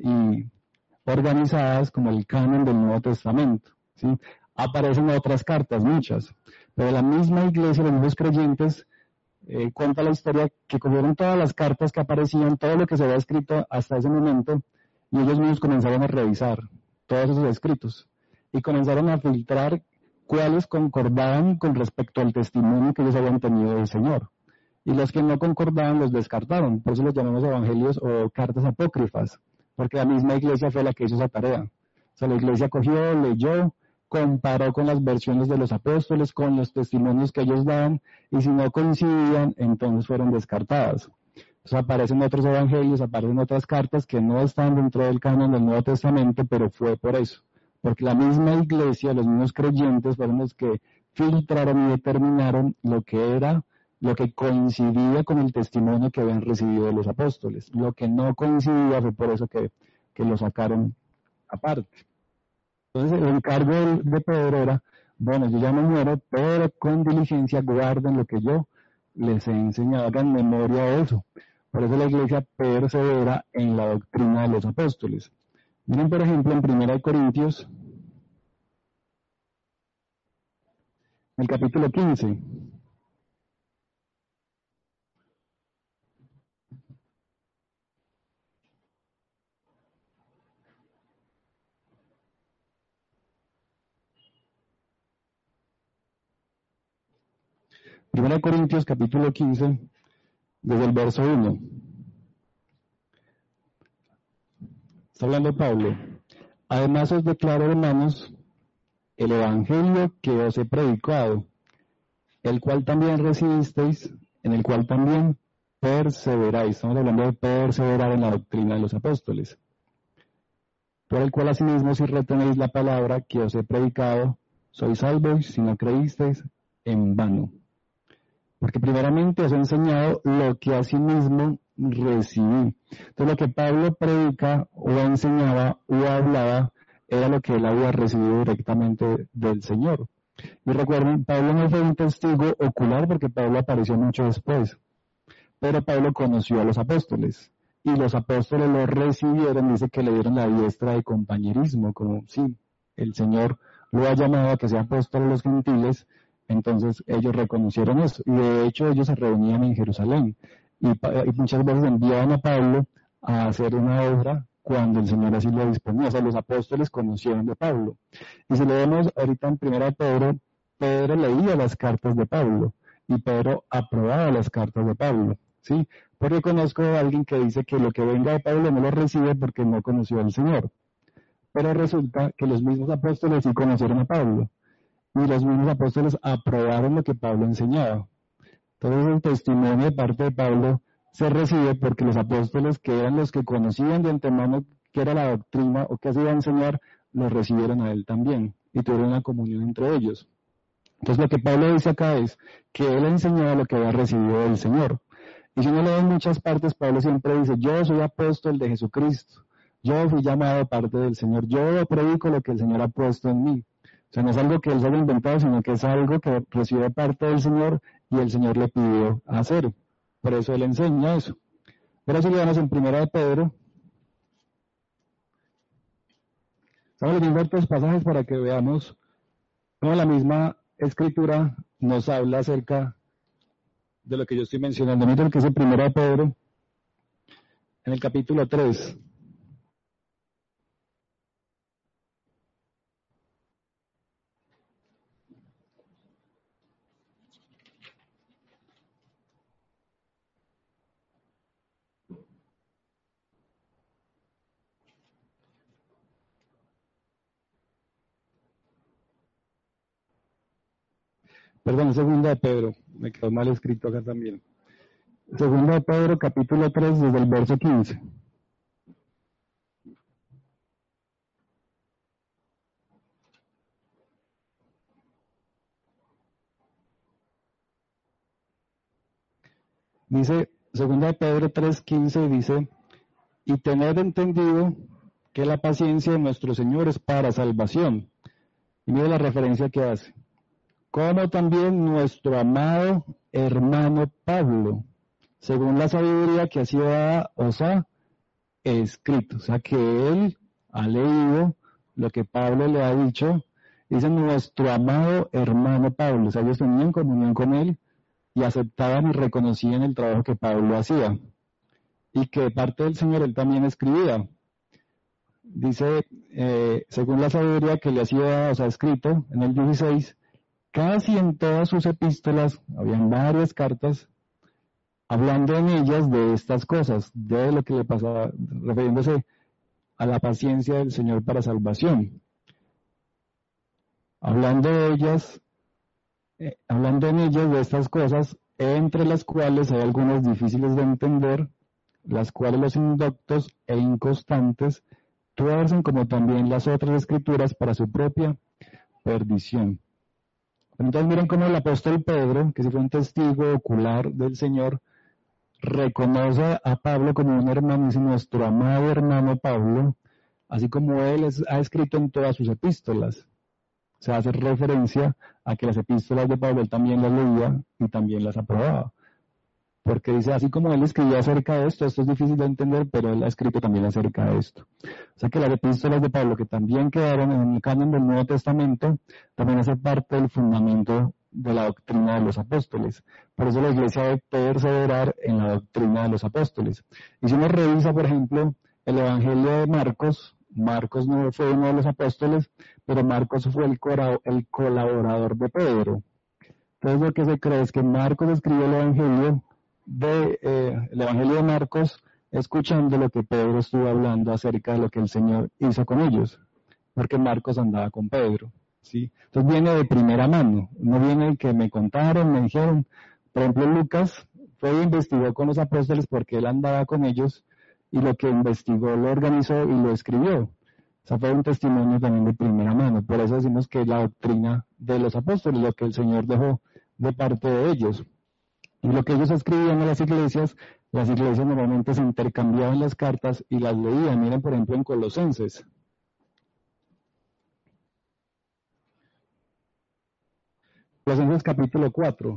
y organizadas como el canon del Nuevo Testamento, ¿sí? Aparecen otras cartas, muchas, pero la misma iglesia, los mismos creyentes, eh, cuenta la historia que cogieron todas las cartas que aparecían, todo lo que se había escrito hasta ese momento, y ellos mismos comenzaron a revisar todos esos escritos, y comenzaron a filtrar cuáles concordaban con respecto al testimonio que ellos habían tenido del Señor. Y los que no concordaban los descartaron, por eso los llamamos evangelios o cartas apócrifas, porque la misma iglesia fue la que hizo esa tarea. O sea, la iglesia cogió, leyó, comparó con las versiones de los apóstoles, con los testimonios que ellos daban, y si no coincidían, entonces fueron descartadas. Entonces aparecen otros evangelios, aparecen otras cartas que no están dentro del canon del Nuevo Testamento, pero fue por eso. Porque la misma iglesia, los mismos creyentes fueron los que filtraron y determinaron lo que era, lo que coincidía con el testimonio que habían recibido de los apóstoles. Lo que no coincidía fue por eso que, que lo sacaron aparte. Entonces el encargo de, de Pedro era, bueno, yo ya me muero, pero con diligencia guarden lo que yo les he enseñado, hagan memoria de eso. Por eso la iglesia persevera en la doctrina de los apóstoles. Miren, por ejemplo, en Primera de Corintios, el capítulo quince. Primera de Corintios, capítulo quince, desde el verso uno. Está hablando Pablo. Además os declaro, hermanos, el evangelio que os he predicado, el cual también recibisteis, en el cual también perseveráis. Estamos hablando de perseverar en la doctrina de los apóstoles. Por el cual asimismo, si retenéis la palabra que os he predicado, sois salvos, si no creísteis, en vano. Porque primeramente os he enseñado lo que asimismo recibí. Entonces lo que Pablo predica o enseñaba o hablaba era lo que él había recibido directamente del Señor. Y recuerden, Pablo no fue un testigo ocular porque Pablo apareció mucho después. Pero Pablo conoció a los apóstoles. Y los apóstoles lo recibieron, dice que le dieron la diestra de compañerismo, como sí, el Señor lo ha llamado a que sea apóstol de los gentiles. Entonces ellos reconocieron eso, y de hecho ellos se reunían en Jerusalén, y, y muchas veces enviaban a Pablo a hacer una obra cuando el Señor así lo disponía. O sea, los apóstoles conocieron de Pablo. Y si leemos ahorita en primera de Pedro, Pedro leía las cartas de Pablo, y Pedro aprobaba las cartas de Pablo, ¿sí? Porque conozco a alguien que dice que lo que venga de Pablo no lo recibe porque no conoció al Señor. Pero resulta que los mismos apóstoles sí conocieron a Pablo. Y los mismos apóstoles aprobaron lo que Pablo enseñaba. Entonces el testimonio de parte de Pablo se recibe porque los apóstoles, que eran los que conocían de antemano qué era la doctrina o qué se iba a enseñar, lo recibieron a él también y tuvieron una comunión entre ellos. Entonces lo que Pablo dice acá es que él enseñaba lo que había recibido del Señor. Y si uno lee en muchas partes, Pablo siempre dice, yo soy apóstol de Jesucristo, yo fui llamado parte del Señor, yo predico lo que el Señor ha puesto en mí. O sea, no es algo que él se haya inventado, sino que es algo que recibe parte del Señor y el Señor le pidió hacer. Por eso él enseña eso. Pero eso lo vemos en Primera de Pedro. Estamos leyendo otros pasajes para que veamos cómo la misma Escritura nos habla acerca de lo que yo estoy mencionando. Miren lo que dice Primera de Pedro en el capítulo tres. Perdón, segunda de Pedro, me quedó mal escrito acá también. Segunda de Pedro, capítulo tres, desde el verso quince. Dice, segunda de Pedro tres, quince, dice, y tener entendido que la paciencia de nuestro Señor es para salvación. Y mire la referencia que hace. Como también nuestro amado hermano Pablo, según la sabiduría que ha sido dada, os ha escrito. O sea que él ha leído lo que Pablo le ha dicho. Dice nuestro amado hermano Pablo. O sea, ellos tenían comunión con él y aceptaban y reconocían el trabajo que Pablo hacía. Y que de parte del Señor él también escribía. Dice, eh, según la sabiduría que le ha sido dada, os ha escrito en el dieciséis, casi en todas sus epístolas, habían varias cartas, hablando en ellas de estas cosas, de lo que le pasaba, refiriéndose a la paciencia del Señor para salvación. Hablando de ellas, eh, hablando en ellas de estas cosas, entre las cuales hay algunas difíciles de entender, las cuales los indoctos e inconstantes tuercen como también las otras escrituras para su propia perdición. Entonces miren cómo el apóstol Pedro, que si fue un testigo ocular del Señor, reconoce a Pablo como un hermano, dice nuestro amado hermano Pablo, así como él es, ha escrito en todas sus epístolas. Se hace referencia a que las epístolas de Pablo él también las leía y también las aprobaba. Porque dice, así como él escribía acerca de esto, esto es difícil de entender, pero él ha escrito también acerca de esto. O sea que las epístolas de Pablo, que también quedaron en el canon del Nuevo Testamento, también hacen parte del fundamento de la doctrina de los apóstoles. Por eso la iglesia debe perseverar en la doctrina de los apóstoles. Y si uno revisa, por ejemplo, el Evangelio de Marcos, Marcos no fue uno de los apóstoles, pero Marcos fue el, el colaborador de Pedro. Entonces lo que se cree es que Marcos escribió el Evangelio de eh, el Evangelio de Marcos, escuchando lo que Pedro estuvo hablando acerca de lo que el Señor hizo con ellos, porque Marcos andaba con Pedro, ¿sí? Entonces viene de primera mano, no viene que me contaron, me dijeron. Por ejemplo, Lucas fue e investigó con los apóstoles porque él andaba con ellos y lo que investigó lo organizó y lo escribió. O sea, fue un testimonio también de primera mano. Por eso decimos que es la doctrina de los apóstoles, lo que el Señor dejó de parte de ellos. Y lo que ellos escribían en las iglesias, las iglesias normalmente se intercambiaban las cartas y las leían. Miren, por ejemplo, en Colosenses. Colosenses capítulo cuatro.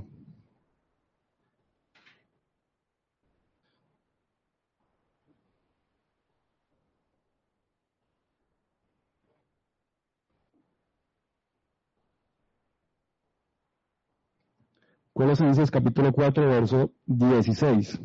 Colosenses capítulo cuatro, verso dieciséis.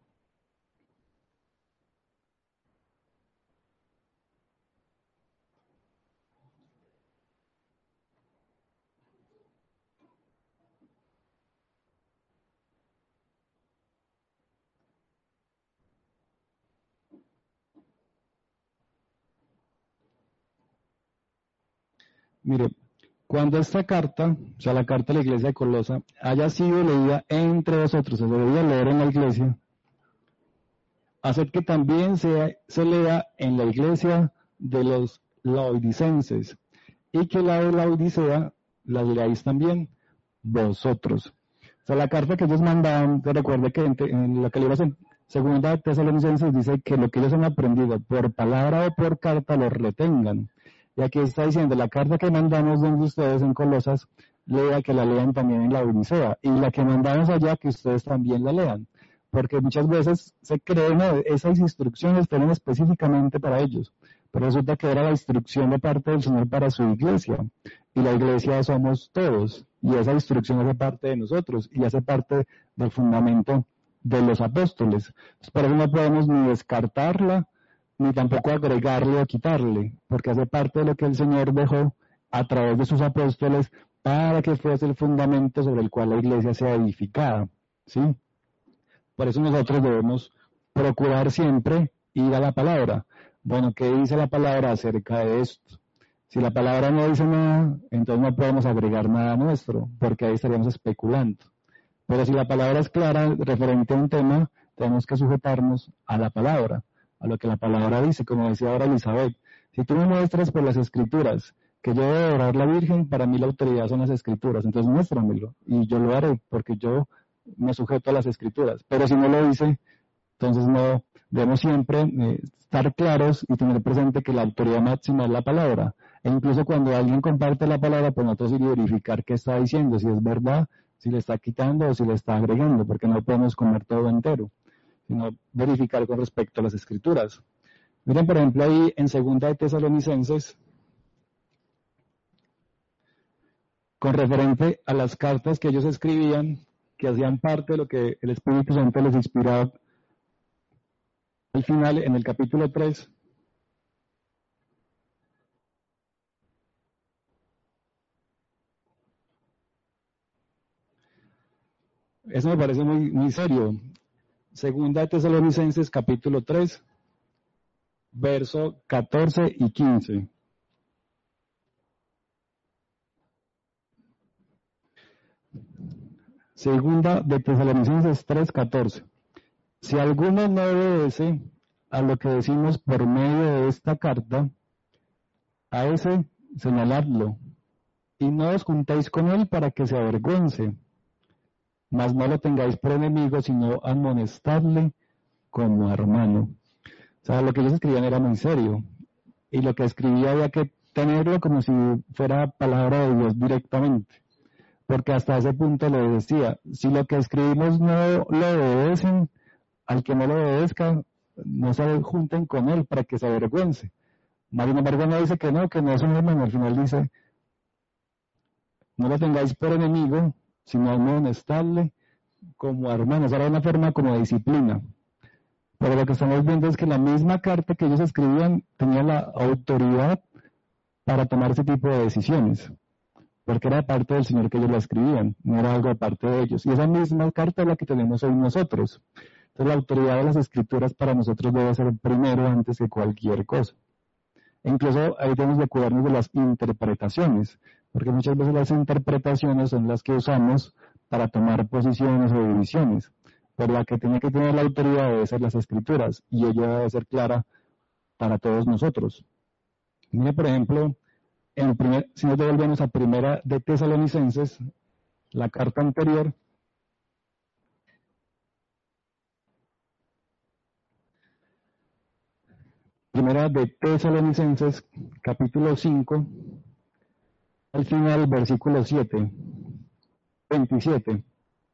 Mire, cuando esta carta, o sea, la carta de la iglesia de Colosa, haya sido leída entre vosotros, se debía leer en la iglesia, haced que también se, se lea en la iglesia de los laodicenses, y que la de la Odisea la leáis también vosotros. O sea, la carta que ellos mandaban, te recuerde que en, en la que le en segunda de Tesalonicenses dice que lo que ellos han aprendido por palabra o por carta lo retengan. Y aquí está diciendo, la carta que mandamos donde ustedes en Colosas, lea que la lean también en la Odisea. Y la que mandamos allá, que ustedes también la lean. Porque muchas veces se creen, no, esas instrucciones fueron específicamente para ellos. Pero resulta que era la instrucción de parte del Señor para su iglesia. Y la iglesia somos todos. Y esa instrucción hace parte de nosotros. Y hace parte del fundamento de los apóstoles. Entonces, por eso no podemos ni descartarla, ni tampoco agregarle o quitarle, porque hace parte de lo que el Señor dejó a través de sus apóstoles para que fuese el fundamento sobre el cual la iglesia sea edificada, ¿sí? Por eso nosotros debemos procurar siempre ir a la palabra. Bueno, ¿qué dice la palabra acerca de esto? Si la palabra no dice nada, entonces no podemos agregar nada nuestro, porque ahí estaríamos especulando. Pero si la palabra es clara, referente a un tema, tenemos que sujetarnos a la palabra, a lo que la palabra dice, como decía ahora Elizabeth. Si tú me muestras por las escrituras que yo debo orar a la Virgen, para mí la autoridad son las escrituras, entonces muéstramelo, y yo lo haré, porque yo me sujeto a las escrituras. Pero si no lo dice, entonces no, debemos siempre eh, estar claros y tener presente que la autoridad máxima es la palabra. E incluso cuando alguien comparte la palabra, pues nosotros ir y verificar qué está diciendo, si es verdad, si le está quitando o si le está agregando, porque no podemos comer todo entero, sino verificar con respecto a las escrituras. Miren, por ejemplo, ahí en Segunda de Tesalonicenses, con referente a las cartas que ellos escribían, que hacían parte de lo que el Espíritu Santo les inspiraba, al final, en el capítulo tres, eso me parece muy, muy serio. Segunda de Tesalonicenses, capítulo tres, verso catorce y quince. Segunda de Tesalonicenses tres, catorce. Si alguno no obedece a lo que decimos por medio de esta carta, a ese señaladlo, y no os juntéis con él para que se avergüence, mas no lo tengáis por enemigo, sino amonestadle como hermano. O sea, lo que ellos escribían era muy serio, y lo que escribía había que tenerlo como si fuera palabra de Dios directamente, porque hasta ese punto le decía, si lo que escribimos no lo obedecen, al que no lo obedezca, no se junten con él para que se avergüence. Mas, sin embargo, no dice que no, que no es un hermano, al final dice, no lo tengáis por enemigo, sino amonestadle como hermano. O sea, era una forma como de disciplina. Pero lo que estamos viendo es que la misma carta que ellos escribían tenía la autoridad para tomar ese tipo de decisiones, porque era parte del Señor que ellos la escribían, no era algo aparte de ellos. Y esa misma carta es la que tenemos hoy nosotros. Entonces la autoridad de las escrituras para nosotros debe ser primero antes que cualquier cosa. E incluso ahí tenemos que cuidarnos de las interpretaciones, porque muchas veces las interpretaciones son las que usamos para tomar posiciones o divisiones. Pero la que tiene que tener la autoridad debe ser las escrituras, y ella debe ser clara para todos nosotros. Mire, por ejemplo, en primer, si nos devolvemos a primera de Tesalonicenses, la carta anterior, primera de Tesalonicenses, capítulo cinco, al final, versículo siete, veintisiete.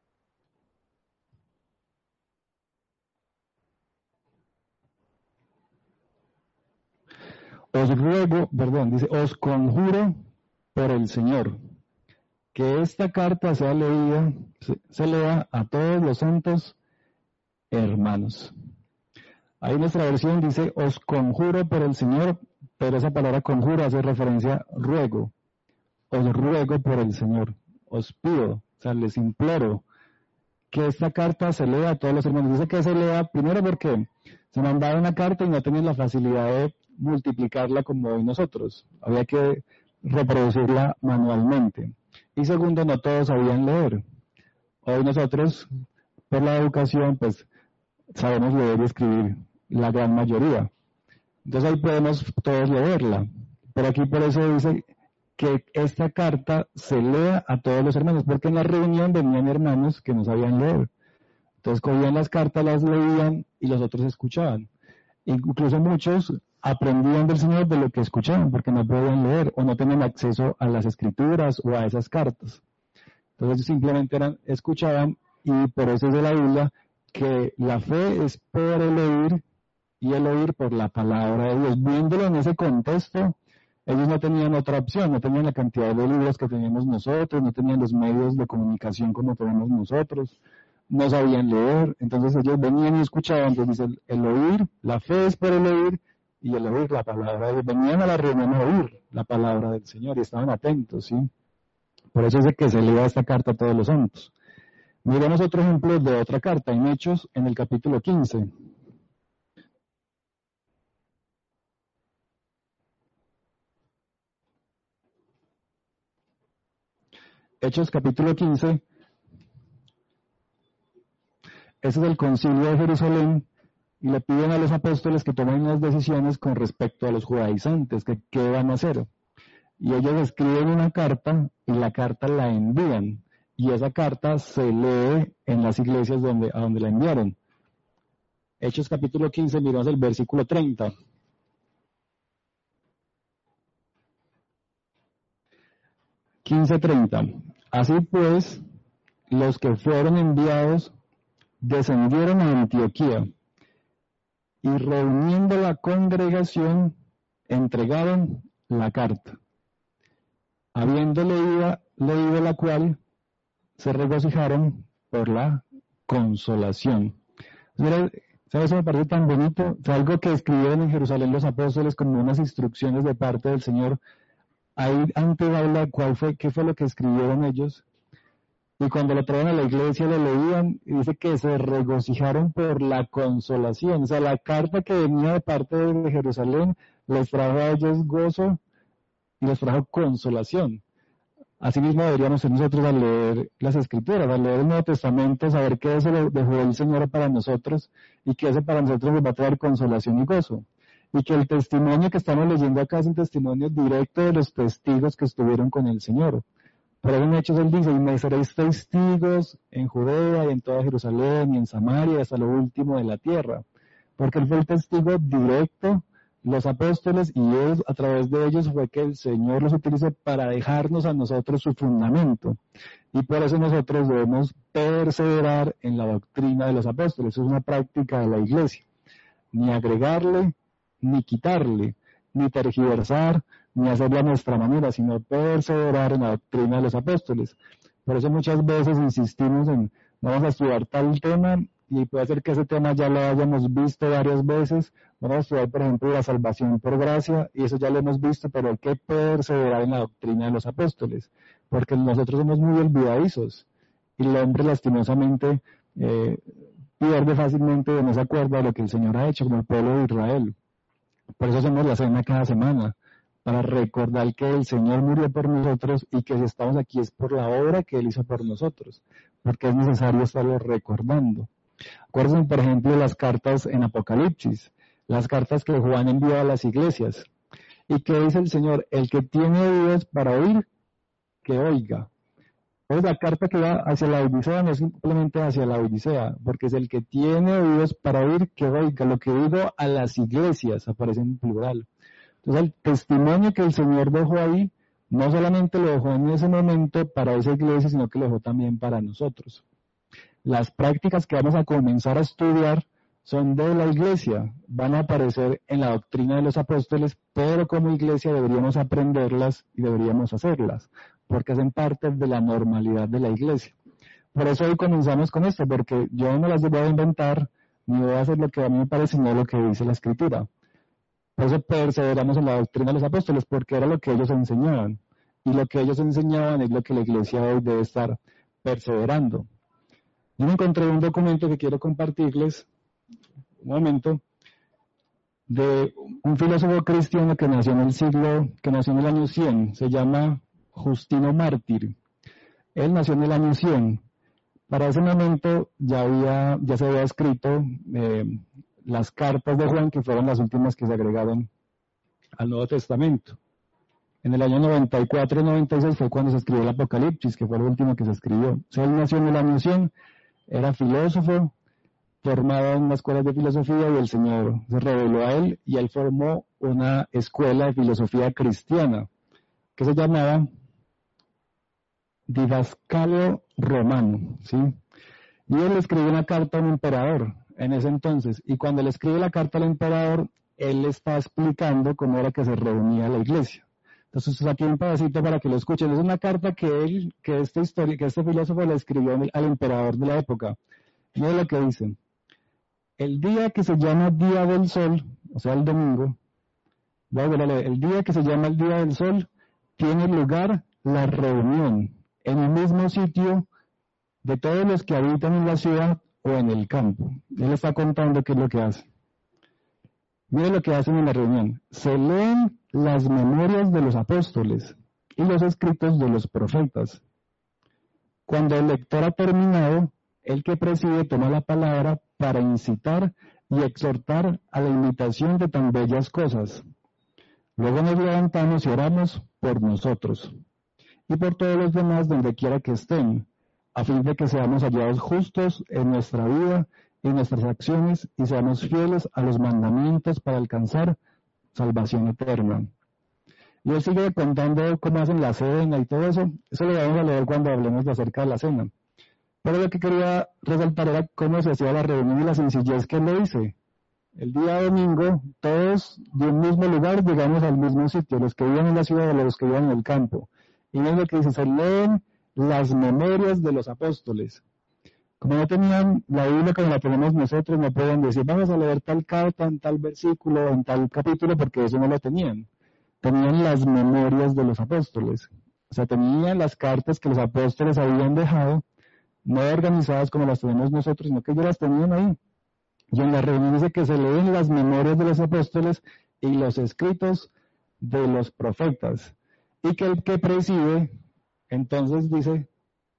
Os ruego, perdón, dice, os conjuro por el Señor, que esta carta sea leída, se, se lea a todos los santos hermanos. Ahí nuestra versión dice, os conjuro por el Señor, pero esa palabra conjuro hace referencia a ruego. Os ruego por el Señor, os pido, o sea, les imploro que esta carta se lea a todos los hermanos. Dice que se lea primero porque se mandaba una carta y no tenían la facilidad de multiplicarla como hoy nosotros. Había que reproducirla manualmente. Y segundo, no todos sabían leer. Hoy nosotros, por la educación, pues sabemos leer y escribir la gran mayoría. Entonces ahí podemos todos leerla. Pero aquí por eso dice que esta carta se lea a todos los hermanos, porque en la reunión venían hermanos que no sabían leer. Entonces cogían las cartas, las leían y los otros escuchaban. Incluso muchos aprendían del Señor de lo que escuchaban, porque no podían leer o no tenían acceso a las escrituras o a esas cartas. Entonces simplemente eran, escuchaban, y por eso es de la Biblia que la fe es por el oír y el oír por la palabra de Dios. Viéndolo en ese contexto, ellos no tenían otra opción, no tenían la cantidad de libros que teníamos nosotros, no tenían los medios de comunicación como tenemos nosotros, no sabían leer, entonces ellos venían y escuchaban. Entonces dice, el, el oír, la fe es por el oír, y el oír la palabra de Dios. Venían a la reunión a oír la palabra del Señor y estaban atentos, ¿sí? Por eso es de que se lea esta carta a todos los santos. Miremos otro ejemplo de otra carta, en Hechos, en el capítulo quince. Hechos capítulo quince, ese es el concilio de Jerusalén, y le piden a los apóstoles que tomen unas decisiones con respecto a los judaizantes, que qué van a hacer. Y ellos escriben una carta, y la carta la envían, y esa carta se lee en las iglesias donde, a donde la enviaron. Hechos capítulo quince, miramos el versículo treinta. quince treinta. Así pues, los que fueron enviados descendieron a Antioquía y reuniendo la congregación entregaron la carta. Habiendo leído, leído la cual, se regocijaron por la consolación. Mira, ¿sabes? Eso me parece tan bonito. Fue algo que escribieron en Jerusalén los apóstoles como unas instrucciones de parte del Señor. Ahí antes habla cuál fue, qué fue lo que escribieron ellos. Y cuando lo traían a la iglesia lo leían y dice que se regocijaron por la consolación. O sea, la carta que venía de parte de Jerusalén les trajo a ellos gozo y les trajo consolación. Asimismo deberíamos ser nosotros al leer las Escrituras, al leer el Nuevo Testamento, saber que eso lo dejó el Señor para nosotros y que eso para nosotros nos va a traer consolación y gozo. Y que el testimonio que estamos leyendo acá es un testimonio directo de los testigos que estuvieron con el Señor. Por eso en Hechos él dice, y me seréis testigos en Judea y en toda Jerusalén y en Samaria hasta lo último de la tierra. Porque él fue el testigo directo, los apóstoles, y ellos, a través de ellos fue que el Señor los utilizó para dejarnos a nosotros su fundamento. Y por eso nosotros debemos perseverar en la doctrina de los apóstoles. Eso es una práctica de la iglesia. Ni agregarle, ni quitarle, ni tergiversar, ni hacerla a nuestra manera, sino perseverar en la doctrina de los apóstoles. Por eso muchas veces insistimos en, vamos a estudiar tal tema, y puede ser que ese tema ya lo hayamos visto varias veces. Vamos a estudiar, por ejemplo, la salvación por gracia, y eso ya lo hemos visto, pero hay que perseverar en la doctrina de los apóstoles, porque nosotros somos muy olvidadizos, y el hombre lastimosamente eh, pierde fácilmente de no se acuerda de lo que el Señor ha hecho como el pueblo de Israel. Por eso hacemos la cena cada semana, para recordar que el Señor murió por nosotros y que si estamos aquí es por la obra que Él hizo por nosotros, porque es necesario estarlo recordando. Acuérdense, por ejemplo, de las cartas en Apocalipsis, las cartas que Juan envió a las iglesias. ¿Y qué dice el Señor? El que tiene oídos para oír, que oiga. Pues la carta que va hacia la Odisea no es simplemente hacia la Odisea, porque es el que tiene oídos para oír, que oiga. Lo que digo a las iglesias aparece en plural. Entonces el testimonio que el Señor dejó ahí, no solamente lo dejó en ese momento para esa iglesia, sino que lo dejó también para nosotros. Las prácticas que vamos a comenzar a estudiar son de la iglesia, van a aparecer en la doctrina de los apóstoles, pero como iglesia deberíamos aprenderlas y deberíamos hacerlas, porque hacen parte de la normalidad de la iglesia. Por eso hoy comenzamos con esto, porque yo no las voy a inventar, ni voy a hacer lo que a mí me parece, sino lo que dice la Escritura. Por eso perseveramos en la doctrina de los apóstoles, porque era lo que ellos enseñaban. Y lo que ellos enseñaban es lo que la iglesia hoy debe estar perseverando. Yo me encontré un documento que quiero compartirles, un momento, de un filósofo cristiano que nació en el siglo, que nació en el año cien, se llama Justino Mártir. Él nació en el año cien. Para ese momento ya había, ya se había escrito eh, las cartas de Juan, que fueron las últimas que se agregaron al Nuevo Testamento. En el año noventa y cuatro noventa y seis fue cuando se escribió el Apocalipsis, que fue lo último que se escribió. O sea, él nació en el año cien, era filósofo, formado en las escuelas de filosofía, y el Señor se reveló a él, y él formó una escuela de filosofía cristiana, que se llamaba Didascalio Romano, ¿sí? Y él escribió una carta a un emperador en ese entonces, y cuando le escribe la carta al emperador, él está explicando cómo era que se reunía la iglesia. Entonces aquí un pedacito para que lo escuchen. Es una carta que él, que esta historia, que este filósofo le escribió al emperador de la época. Y es lo que dice: el día que se llama Día del Sol, o sea el domingo, el día que se llama el Día del Sol, tiene lugar la reunión en el mismo sitio de todos los que habitan en la ciudad o en el campo. Él está contando qué es lo que hace. Mire lo que hacen en la reunión. Se leen las memorias de los apóstoles y los escritos de los profetas. Cuando el lector ha terminado, el que preside toma la palabra para incitar y exhortar a la imitación de tan bellas cosas. Luego nos levantamos y oramos por nosotros y por todos los demás donde quiera que estén, a fin de que seamos hallados justos en nuestra vida y nuestras acciones y seamos fieles a los mandamientos para alcanzar salvación eterna. Y él sigue contando cómo hacen la cena y todo eso. Eso lo vamos a leer cuando hablemos de acerca de la cena. Pero lo que quería resaltar era cómo se hacía la reunión y la sencillez que él lo dice. El día domingo, todos de un mismo lugar llegamos al mismo sitio, los que vivían en la ciudad o los que vivían en el campo. Y es lo que dice, se leen las memorias de los apóstoles. Como no tenían la Biblia como la tenemos nosotros, no podían decir, vamos a leer tal carta en tal versículo, en tal capítulo, porque eso no lo tenían. Tenían las memorias de los apóstoles. O sea, tenían las cartas que los apóstoles habían dejado, no organizadas como las tenemos nosotros, sino que ellos las tenían ahí. Y en la reunión dice que se leen las memorias de los apóstoles y los escritos de los profetas. Y que el que preside, entonces dice,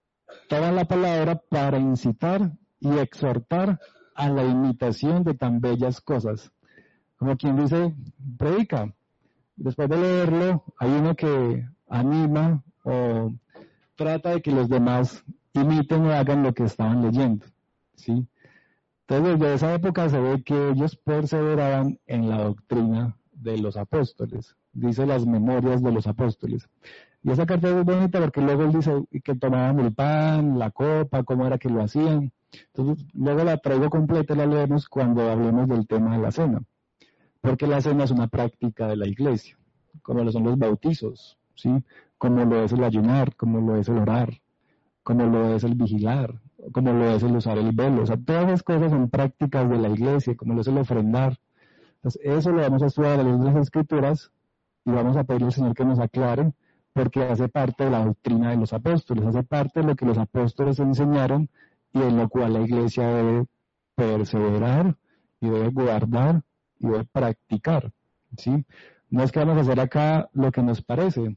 toma la palabra para incitar y exhortar a la imitación de tan bellas cosas. Como quien dice, predica. Después de leerlo, hay uno que anima o trata de que los demás imiten o hagan lo que estaban leyendo, ¿sí? Entonces, desde esa época se ve que ellos perseveraban en la doctrina de los apóstoles. Dice las memorias de los apóstoles. Y esa carta es bonita porque luego él dice que tomaban el pan, la copa, cómo era que lo hacían. Entonces, luego la traigo completa y la leemos cuando hablemos del tema de la cena. Porque la cena es una práctica de la iglesia, como lo son los bautizos, ¿sí? Como lo es el ayunar, como lo es el orar, como lo es el vigilar, como lo es el usar el velo. O sea, todas esas cosas son prácticas de la iglesia, como lo es el ofrendar. Entonces, eso lo vamos a estudiar a la luz de las Escrituras y vamos a pedirle al Señor que nos aclare, porque hace parte de la doctrina de los apóstoles, hace parte de lo que los apóstoles enseñaron y en lo cual la iglesia debe perseverar y debe guardar y debe practicar, ¿sí? No es que vamos a hacer acá lo que nos parece,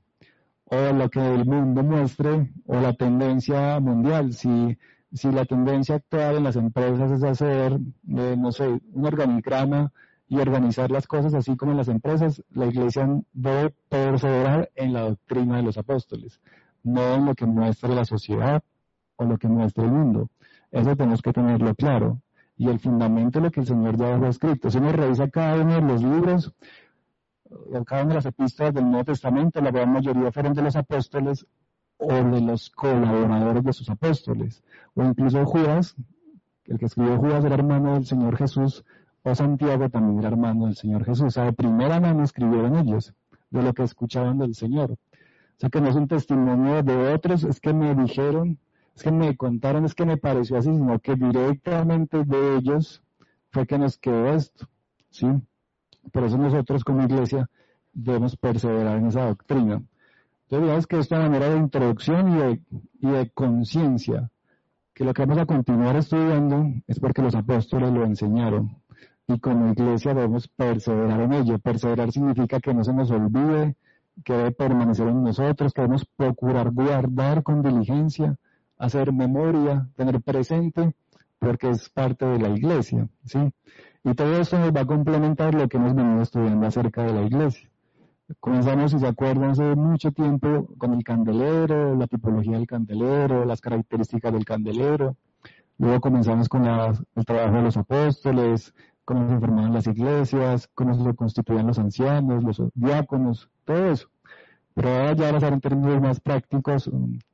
o lo que el mundo muestre, o la tendencia mundial. Si, si la tendencia actual en las empresas es hacer, eh, no sé, un organigrama y organizar las cosas así como en las empresas, la iglesia debe perseverar en la doctrina de los apóstoles, no en lo que muestra la sociedad o lo que muestra el mundo. Eso tenemos que tenerlo claro. Y el fundamento de lo que el Señor ya dejó escrito. Si uno revisa cada uno de los libros, cada una de las epístolas del Nuevo Testamento, la gran mayoría fueron de los apóstoles o de los colaboradores de sus apóstoles. O incluso Judas, el que escribió Judas era hermano del Señor Jesús, o Santiago también era hermano del Señor Jesús. O sea, de primera mano escribieron ellos, de lo que escuchaban del Señor. O sea, que no es un testimonio de otros, es que me dijeron, es que me contaron, es que me pareció así, sino que directamente de ellos fue que nos quedó esto, ¿sí? Por eso nosotros como iglesia debemos perseverar en esa doctrina. Entonces digamos que esta manera de introducción y de, y de conciencia, que lo que vamos a continuar estudiando es porque los apóstoles lo enseñaron, y como iglesia debemos perseverar en ello. Perseverar significa que no se nos olvide, que debe permanecer en nosotros, que debemos procurar guardar con diligencia, hacer memoria, tener presente, porque es parte de la iglesia, ¿sí? Y todo esto nos va a complementar lo que hemos venido estudiando acerca de la iglesia. Comenzamos, si se acuerdan, hace mucho tiempo con el candelero, la tipología del candelero, las características del candelero. Luego comenzamos con la, el trabajo de los apóstoles, cómo se formaban las iglesias, cómo se constituían los ancianos, los diáconos, todo eso. Pero ahora ya vamos a ver en términos más prácticos,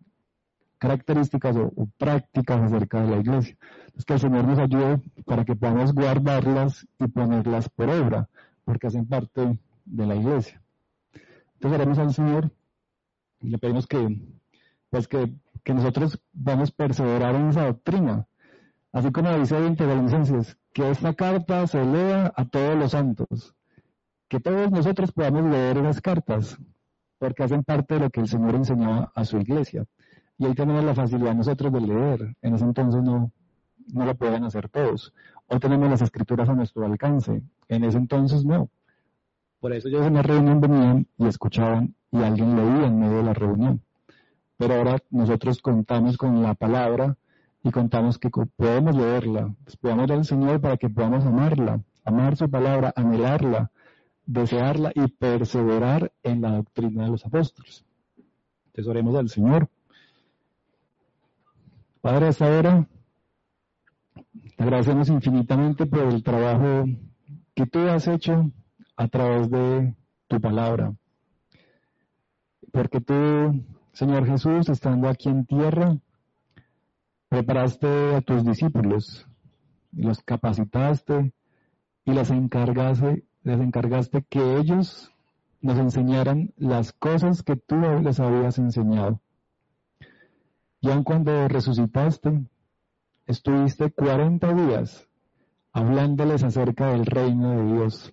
características o, o prácticas acerca de la iglesia. Es que el Señor nos ayude para que podamos guardarlas y ponerlas por obra, porque hacen parte de la iglesia. Entonces oremos al Señor y le pedimos que, pues que, que nosotros vamos a perseverar en esa doctrina. Así como dice en Tesalonicenses, que esta carta se lea a todos los santos. Que todos nosotros podamos leer esas cartas, porque hacen parte de lo que el Señor enseñó a su iglesia. Y ahí tenemos la facilidad nosotros de leer. En ese entonces no, no lo pueden hacer todos. Hoy tenemos las escrituras a nuestro alcance. En ese entonces no. Por eso ellos en la reunión venían y escuchaban y alguien leía en medio de la reunión. pero ahora nosotros contamos con la palabra y contamos que podemos leerla, pues podamos al Señor para que podamos amarla, amar su palabra, anhelarla, desearla y perseverar en la doctrina de los apóstoles. Entonces oremos al Señor. Padre, a esta hora te agradecemos infinitamente por el trabajo que tú has hecho a través de tu palabra. Porque tú, Señor Jesús, estando aquí en tierra, preparaste a tus discípulos, y los capacitaste y les encargaste, les encargaste que ellos nos enseñaran las cosas que tú les habías enseñado. Y aun cuando resucitaste, estuviste cuarenta días hablándoles acerca del reino de Dios.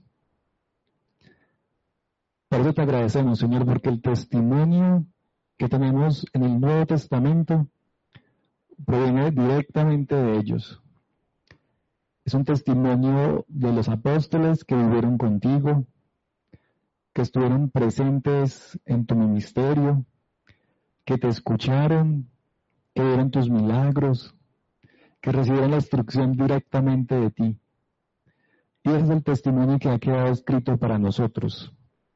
Por eso te agradecemos, Señor, porque el testimonio que tenemos en el Nuevo Testamento proviene directamente de ellos. Es un testimonio de los apóstoles que vivieron contigo, que estuvieron presentes en tu ministerio, que te escucharon, que vieron tus milagros, que recibieron la instrucción directamente de ti. Y ese es el testimonio que ha quedado escrito para nosotros.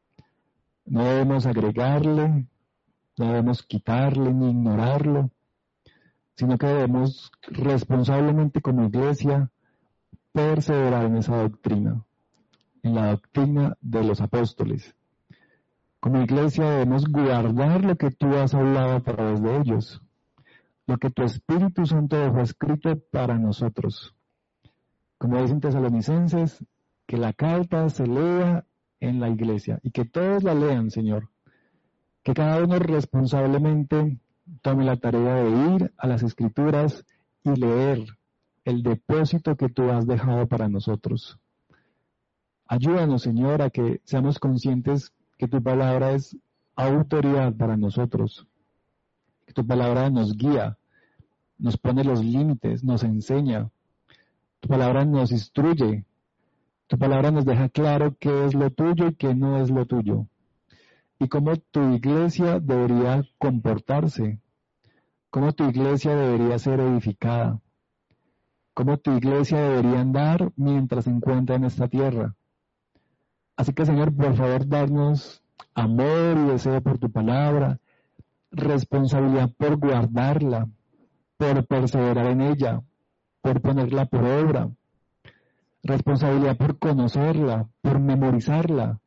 No debemos agregarle, no debemos quitarle ni ignorarlo, sino que debemos responsablemente como iglesia perseverar en esa doctrina, en la doctrina de los apóstoles. Como iglesia debemos guardar lo que tú has hablado a través de ellos, lo que tu Espíritu Santo dejó escrito para nosotros. Como dicen Tesalonicenses, que la carta se lea en la iglesia y que todos la lean, Señor. Que cada uno responsablemente tome la tarea de ir a las Escrituras y leer el depósito que tú has dejado para nosotros. Ayúdanos, Señor, a que seamos conscientes que tu palabra es autoridad para nosotros, que tu palabra nos guía, nos pone los límites, nos enseña, tu palabra nos instruye, tu palabra nos deja claro qué es lo tuyo y qué no es lo tuyo, y cómo tu iglesia debería comportarse, cómo tu iglesia debería ser edificada, cómo tu iglesia debería andar mientras se encuentra en esta tierra. Así que, Señor, por favor, darnos amor y deseo por tu palabra, responsabilidad por guardarla, por perseverar en ella, por ponerla por obra, responsabilidad por conocerla, por memorizarla.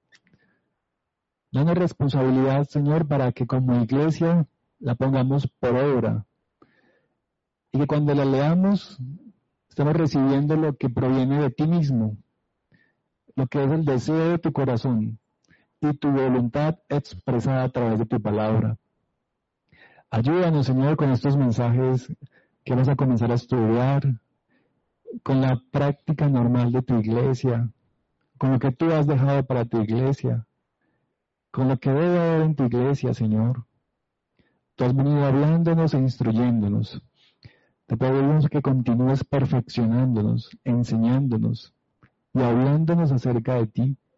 Danos responsabilidad, Señor, para que como iglesia la pongamos por obra y que cuando la leamos estemos recibiendo lo que proviene de ti mismo, lo que es el deseo de tu corazón y tu voluntad expresada a través de tu palabra. Ayúdanos, Señor, con estos mensajes que vamos a comenzar a estudiar, con la práctica normal de tu iglesia, con lo que tú has dejado para tu iglesia, con lo que debe haber en tu iglesia, Señor. Tú has venido hablándonos e instruyéndonos. Te pedimos que continúes perfeccionándonos, enseñándonos y hablándonos acerca de ti,